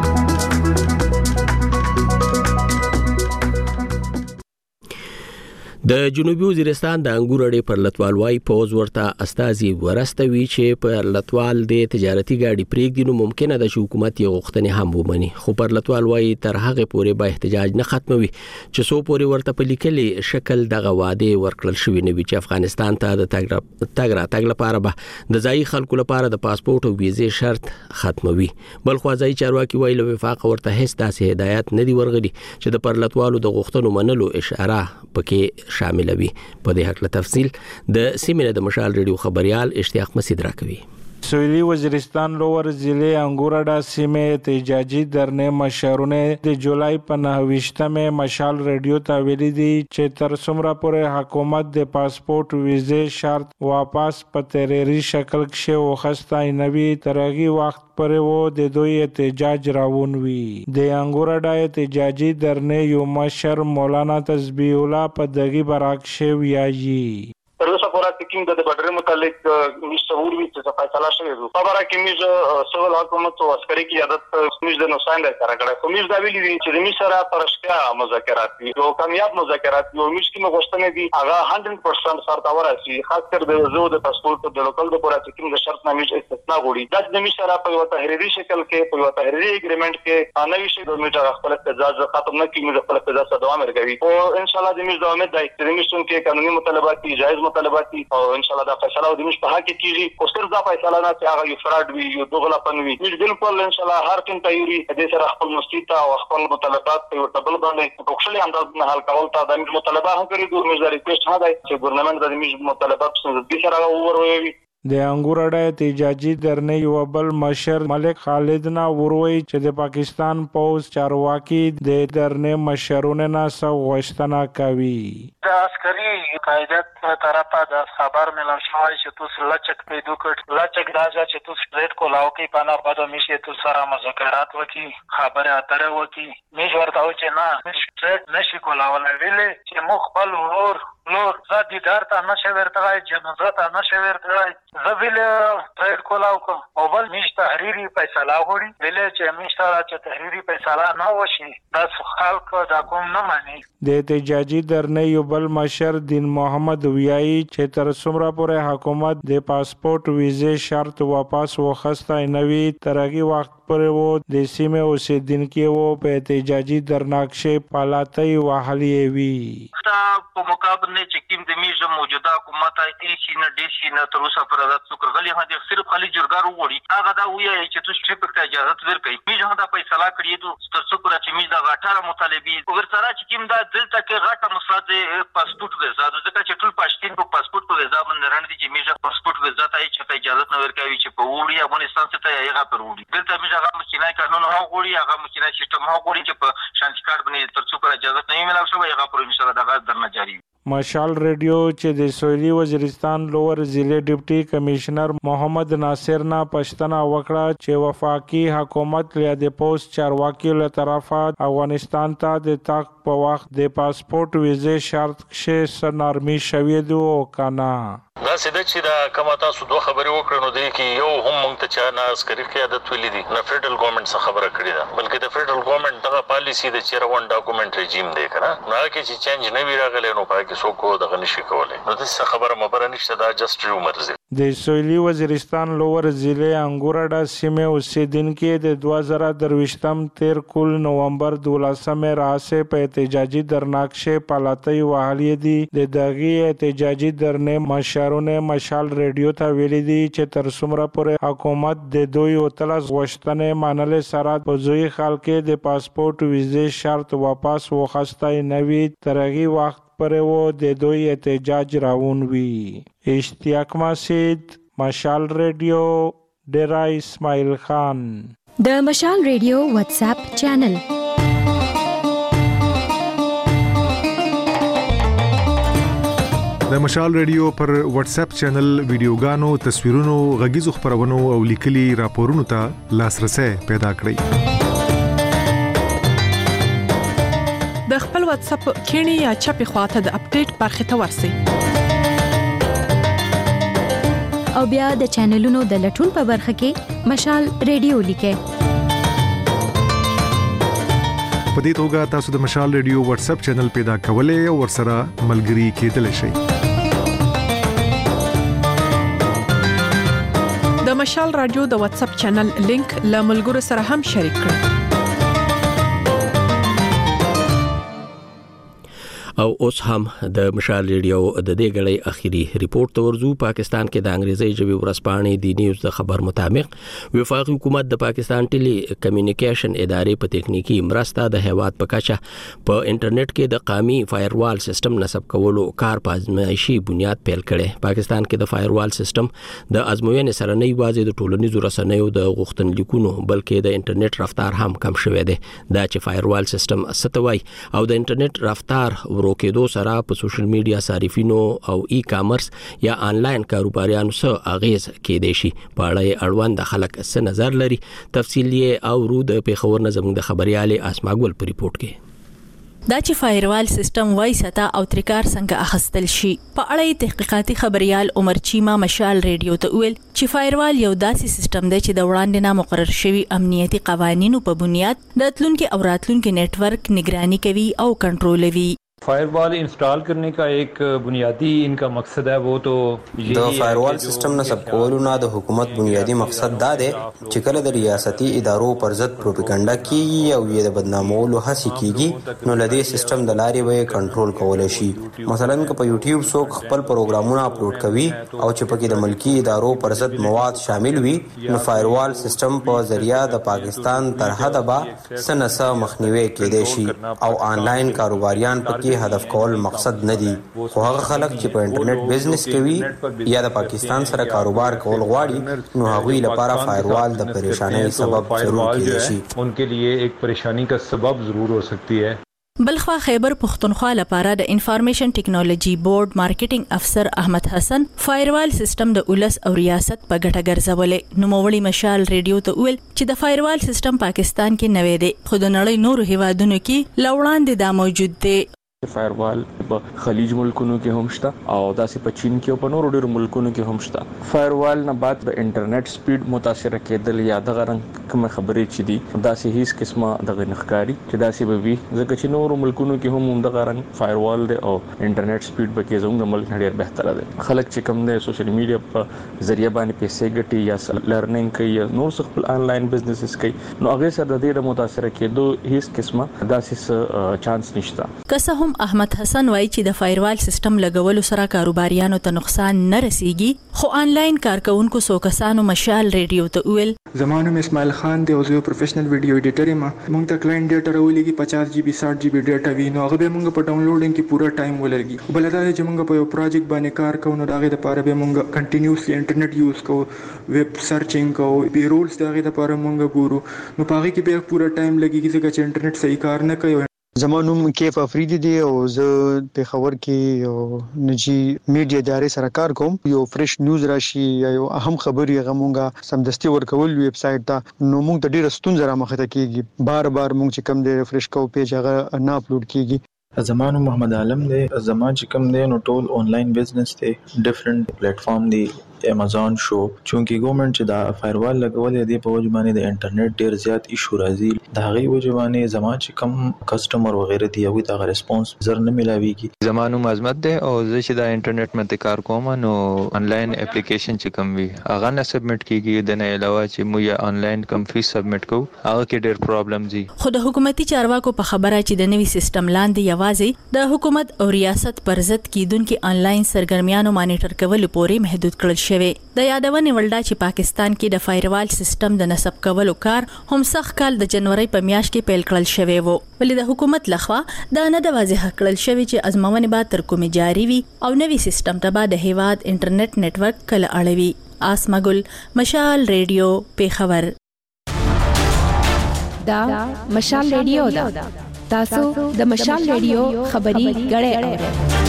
د جنوبي وزیرستان د انګور اډې پر لټوالوای پوز ورته استازي ورستوي چې پر لټوال د تجارتي ګاډي پریږدي نو ممکنه ده چې حکومت یې غوښتنې هم ومني خو پر لټوالوای تر هغه پورې به احتجاج نه ختموي چې سو پورې ورته په لیکلي شکل دغه واده ورکړل شوی نه وي چې افغانستان ته د تګ را تګ لپاره به د ځای خلکو لپاره د پاسپورت او ویزې شرط ختموي بل خو ځای چارواکي ویل وفاق ورته هیڅ داسې هدایت نه دی ورغلي چې د پر لټوالو د غوښتنو منلو اشاره پکې شاملوي په دې حق له تفصیل د سیمینه د مشال ریډیو خبريال اشتیاق مسعود راکوي سویلی وزیرستان لوور ضلع انګورډا سیمه احتجاجي درنه مشرونه د جولای په نهویشتمه مشال ریډیو ته ویلي دي چې تر څومره پورې حکومت د پاسپورت ویزې شرط واپس په تحریري شکل کې وخستای نوي ترغي وخت پر وو د دوی احتجاج راون وی د انګورډا احتجاجي درنه یو مشر مولانا تسبیح الله په دغه براکشه ویایي تر اوسه پورې کوم د بډر متعلق مشهور وی چې فیصله شوی و خبره کې میز سوال حکومت او عسکري قیادت میز د نوسان د کار کړه خو میز دا ویلي دي چې میز سره پرشتیا مذاکرات دي او کامیاب مذاکرات یو میز کې غوښتنه دي هغه صد درصد سره ورسي خاص کر د زو د پاسپورت د لوکل د پورا کوم د شرط نامې استثناء غوړي د میز سره په یو تحریري شکل کې په یو تحریري اګریمنت کې نوې شی د میز خپل احتجاج ختم نه کیږي د خپل احتجاج دوام ورکوي او ان شاء الله د میز دوام د ایکستریمیشن کې قانوني مطالبات دي جایز مطالبات دي او ان شاء الله دا فیصله د مش په حق کې کیږي او صرف دا فیصله نه چې هغه یو فراد وي یو دوغلا پنوي مش بالکل ان شاء الله هر کوم تیوري د سره خپل مسیتا او خپل مطالبات په ورتبل باندې په خپل انداز نه حل کول ته د مطالبه هم کړی دوه مش د ریکوست هم دی چې ګورنمنت د مش مطالبات څنګه د سره وروي د انګورډا احتجاجي درنه یو بل مشر ملک خالد نا وروي چې د پاکستان پوز چارواکي د درنه مشرونه نه سو غوښتنه کوي د عسکري قیادت طرفه د خبر ملو شوی چې تاسو لچک پیدا کړ لچک راځي چې تاسو ریټ کولاو کې پانا بده میشه تاسو سره مذاکرات وکي خبره اتره وکي میش ورته و چې نه میش ریټ نشي کولاو ویلې چې مخبل ور نور زادي دارته نشه ورته جنازه ته نشه ورته زویل ریټ کولاو کو او بل میش تحریری فیصله غوړي ویلې چې میش ته چې تحریری فیصله نه وشي د خلکو دا کوم نه مانی د احتجاجي درنه یو بل مشر دین محمد ویایي چې تر څومره پورې حکومت د پاسپورت ویزې شرط واپس وخستای نوي ترغي وخت پر وو د سیمه اوسیدونکو وو په احتجاجي درناکشه پالاتای وحلی وی دا په مقابله چې کوم د میژه موجوده حکومت ای شي نه دي شي نه تر اوسه پر د څوک غلي هدي صرف خالي جرګار وړي هغه دا ویایي چې تاسو چې په اجازه ورکړئ میژه دا فیصله کړی دو تر څو پر چې میژه د اټاره مطالبي وګور سره چې کوم دا دلته کې غټه مسله پاسپورت ویزا د ځکه چې ټول پښتين په پاسپورت په ویزا باندې رانه دي چې میژه پاسپورت ویزا ته چې اجازه نه ورکوي چې په وړي افغانستان ته یې هغه پر وړي دلته میژه هغه مخینه قانون هغه وړي هغه مخینه سیستم هغه وړي چې په شانتي کارت باندې تر څو پر اجازه نه ملو شوی هغه پر انشاء الله دغه درنه جاری مشال ریډیو چې د سویلي وزیرستان لوور ضلع ډیپټي کمشنر محمد ناصر نه پښتنه وکړه چې وفاقي حکومت له د پوسټ چارواکي له طرفه افغانستان ته د تاک په وخت د پاسپورت ویزه شرط کې نرمي شوې ده او کنه دا سده چې دا کومه تاسو دوه خبرې وکړو نو دی کې یو هم مونږ ته چا نه عسکري قیادت ویلي دي نه فدرل ګورنمنت څخه خبره کړې ده بلکې د فدرل ګورنمنت دغه پالیسی د چیرې ون ډاکومنت رژیم دی کنه نو هغه کې چې چینج نه وی راغلی نو پای کې څوک دغه نشي کولای نو د خبره مبره نشته دا جست رومرز د سویلي وزیرستان لوور ضلع انګورډا سیمه اوسیدونکو د دوه زره درویشتم تیر کول نومبر دولسمه راځي په احتجاجي درناکشه پالاتي وحالي دي د دغه احتجاجي درنه مشارونه مشال ریډیو ته ویلي دي چې تر څومره پورې حکومت د دوی اوتلس غوښتنې منل سره په ځوی خلک د پاسپورت ویزه شرط واپس وخستای نوي ترغي وخت پر و د دوی احتجاج راون وی اشتیاق مسجد مشال ریډیو ډیرا اسماعیل خان د مشال ریډیو واتس اپ چینل د مشال ریډیو پر واتس اپ چینل ویډیوګانو تصویرونو غږیزو خبرونو او لیکلي راپورونو ته لاسرسي پیدا کړئ د خپل واتس اپ کینی یا چپی خواته د اپډیټ برخه ته ورسی او بیا د چینلونو د لټون په برخه کې مشال ریډیو لیکه په دې توګه تاسو د مشال ریډیو واتس اپ چینل پیدا کولای او ورسره ملګري کېدلی شئ د مشال رادیو د واتس اپ چینل لینک له ملګرو سره هم شریک کړئ او اوس هم د مشال ریډیو د دې غړې اخیری ریپورت تورزو پاکستان کې د انګریزي ژبې ورځپاڼې د نیوز د خبر مطابق وفاقي حکومت د پاکستان ټيلي کمیونیکیشن ادارې په ټکنیکی مرسته د هیواد په کچه په انټرنیټ کې د قومي فایروال سیستم نصب کولو کار په ازمایشي بنیاد پیل کړي پاکستان کې د فایروال سیستم د ازموینې سره نه یوازې د ټولنیزو رسنیو د غوښتنلیکونو بلکې د انټرنیټ رفتار هم کم شوی دی دا چې فایروال سیستم ستوي او د انټرنیټ رفتار روکېدو سره په سوشل میډیا صارفینو او ای کامرس یا آنلاین کاروباریانو سره اغیز کېدې شي په اړه اړوند خلک څه نظر لري تفصیل یې او رو د پیښور نظم د خبريالي اسماګل په ریپورت کې دا چې فایروال سیستم وای ستا او تریکار څنګه اخستل شي په اړه تحقیقاتي خبريال عمر چیما مشال ریډیو ته ویل چې فایروال یو داسې سیستم دی چې د وړاندې نه مقرر شوی امنیتي قوانینو په بنیاد د اتلونکو او راتلونکو نت ورک نگرانی کوي او کنټرولوي फायरवॉल इंस्टॉल करने का एक बुनियादी इनका मकसद है वो तो د فایروال سیستم نصب کولو نه د حکومت بنیادی مقصد دا دی چې کله د ریاستي ادارو پر ضد پروپاګاندا کیږي او یې د بدنامولو هڅه کیږي نو لدې سیستم د لارې وې کنټرول کولای شي مثلا که په یوټیوب څوک خپل پروګرامونه اپلوډ کوي او چې پکې د ملکی ادارو پر ضد مواد شامل وي نو فایروال سیستم په ذریعہ د پاکستان تر حده به سنسه مخنیوي کېدای شي او آنلاین کاروباریان پکې هدف کول مقصد نه دی خو هغه خلک چې په انټرنیټ بزنس کوي یا د پاکستان سره کاروبار کول غواړي نو هغوی لپاره فایروال د پریشانی سبب ضرور کېدای شي उनके लिए एक परेशानी का सबब जरूर हो सकती है بلخوا خیبر پختونخوا لپاره د انفارمیشن ټیکنالوژي بورډ مارکیټینګ افسر احمد حسن فایروال سیستم د اولس او ریاست په ګټه ګرځولې نو موړي مشال ریډیو ته ویل چې د فایروال سیستم پاکستان کې نوې دی خو د نړۍ نورو هیوادونو کې لوړاندې دا موجود دی فایروال په خلیج ملکونو کې هم شته او داسې په چین کې او په نورو ډېرو ملکونو کې هم شته فایروال نه بعد د انټرنیټ سپیډ متاثر کېدل یا دغه رنګ کوم خبرې چې دي داسې هیڅ قسمه دغه نخکاری چې داسې به وي ځکه چې نورو ملکونو کې هم دغه رنګ فایروال دی او انټرنیټ سپیډ به کې زموږ ملک ډېر بهتره دی خلک چې کوم دی سوشل میډیا په ذریعہ باندې پیسې ګټي یا لرنینګ کوي یا نور څه خپل آنلاین بزنسز کوي نو هغه سره د دې متاثر کېدو هیڅ قسمه داسې چانس نشته که هم احمد حسن وایي چې د فایروال سیستم لګولو سره کاروباریانو ته نقصان نه رسیږي خو آنلاین کارکونکو څو کسانو مشال ریډیو ته ویل زمانو مې اسماعیل خان دی او زه پروفیشنل ویډیو ایډیټر یم موږ ته کلاینټ ډیټا راولېږي پچاس جی بي ساठ جی بي ډیټا وي نو هغه به موږ په ډاونلوډینګ کې پورا ټایم ولرګي بل دا چې موږ په یو پروجیکټ باندې کار کوو نو هغه لپاره به موږ کنټینیوسلی انټرنیټ یوز کوو ویب سرچینګ کوو بي رولز هغه لپاره موږ ګورو نو په هغه کې به پورا ټایم لګيږي ځکه چې انټرنیټ صحیح کار نه کوي زمونوم کیف افریدی دی او زه په خبر کې نجی میډیا ادارې سره کار کوم. یو فریش نیوز راشي یا یو اهم خبري غمونګه سمدستي ورکول ویب سټ ته نو موږ ته ډیره ستونزه را مخه ته کیږي. بار بار موږ چې کم دی ریفریش کوو پیج هغه نه اپلوډ کیږي. زمانو محمد عالم دی. زمان چې کوم دی نو ټول آنلاین بزنس دی، ډیفرنٹ پلیټ فارم دی، امازون شو چونکی ګورنمنت چې دا فایروال لګولې دی په وجه باندې د انټرنیټ ډیر زیات ایشو راځي. دا غي وجه باندې زمان چې کوم کسٹمر وغیرہ دی او دا ریسپانس زر نه ملاويږي. زمانو مزمت دی او زه چې دا انټرنیټ مته کار کوم نو آنلاین اپلیکیشن چې کوم وي هغه نه سبمټ کیږي. د نه علاوه چې مو یا آنلاین کوم فیس سبمټ کو هغه کې ډیر پرابلم دي. خو د حکومتي چارواکو په خبره چې د نوي سیستم لاندې یوازې د حکومت او ریاست پر ضد کیدونکو آنلاین سرګرمیانو مانیټر کول پورې محدود کړل شوی. د یادونه ولدا چې پاکستان کې د فایروال سیستم د نصب کولو کار هم سخت کال د جنوري په میاشت کې پیل کړل شوی وو، ولې د حکومت لخوا دا نه د واضح کړل شوی چې ازموونه به تر کومه جاری وي او نوي سیستم ته به د هیواد انټرنیټ نتورک کله اړوي. آسما ګل، مشال ریډیو، پیښور. دا مشال ریډیو دا تاسو د مشال ریډیو خبري غړې اورئ.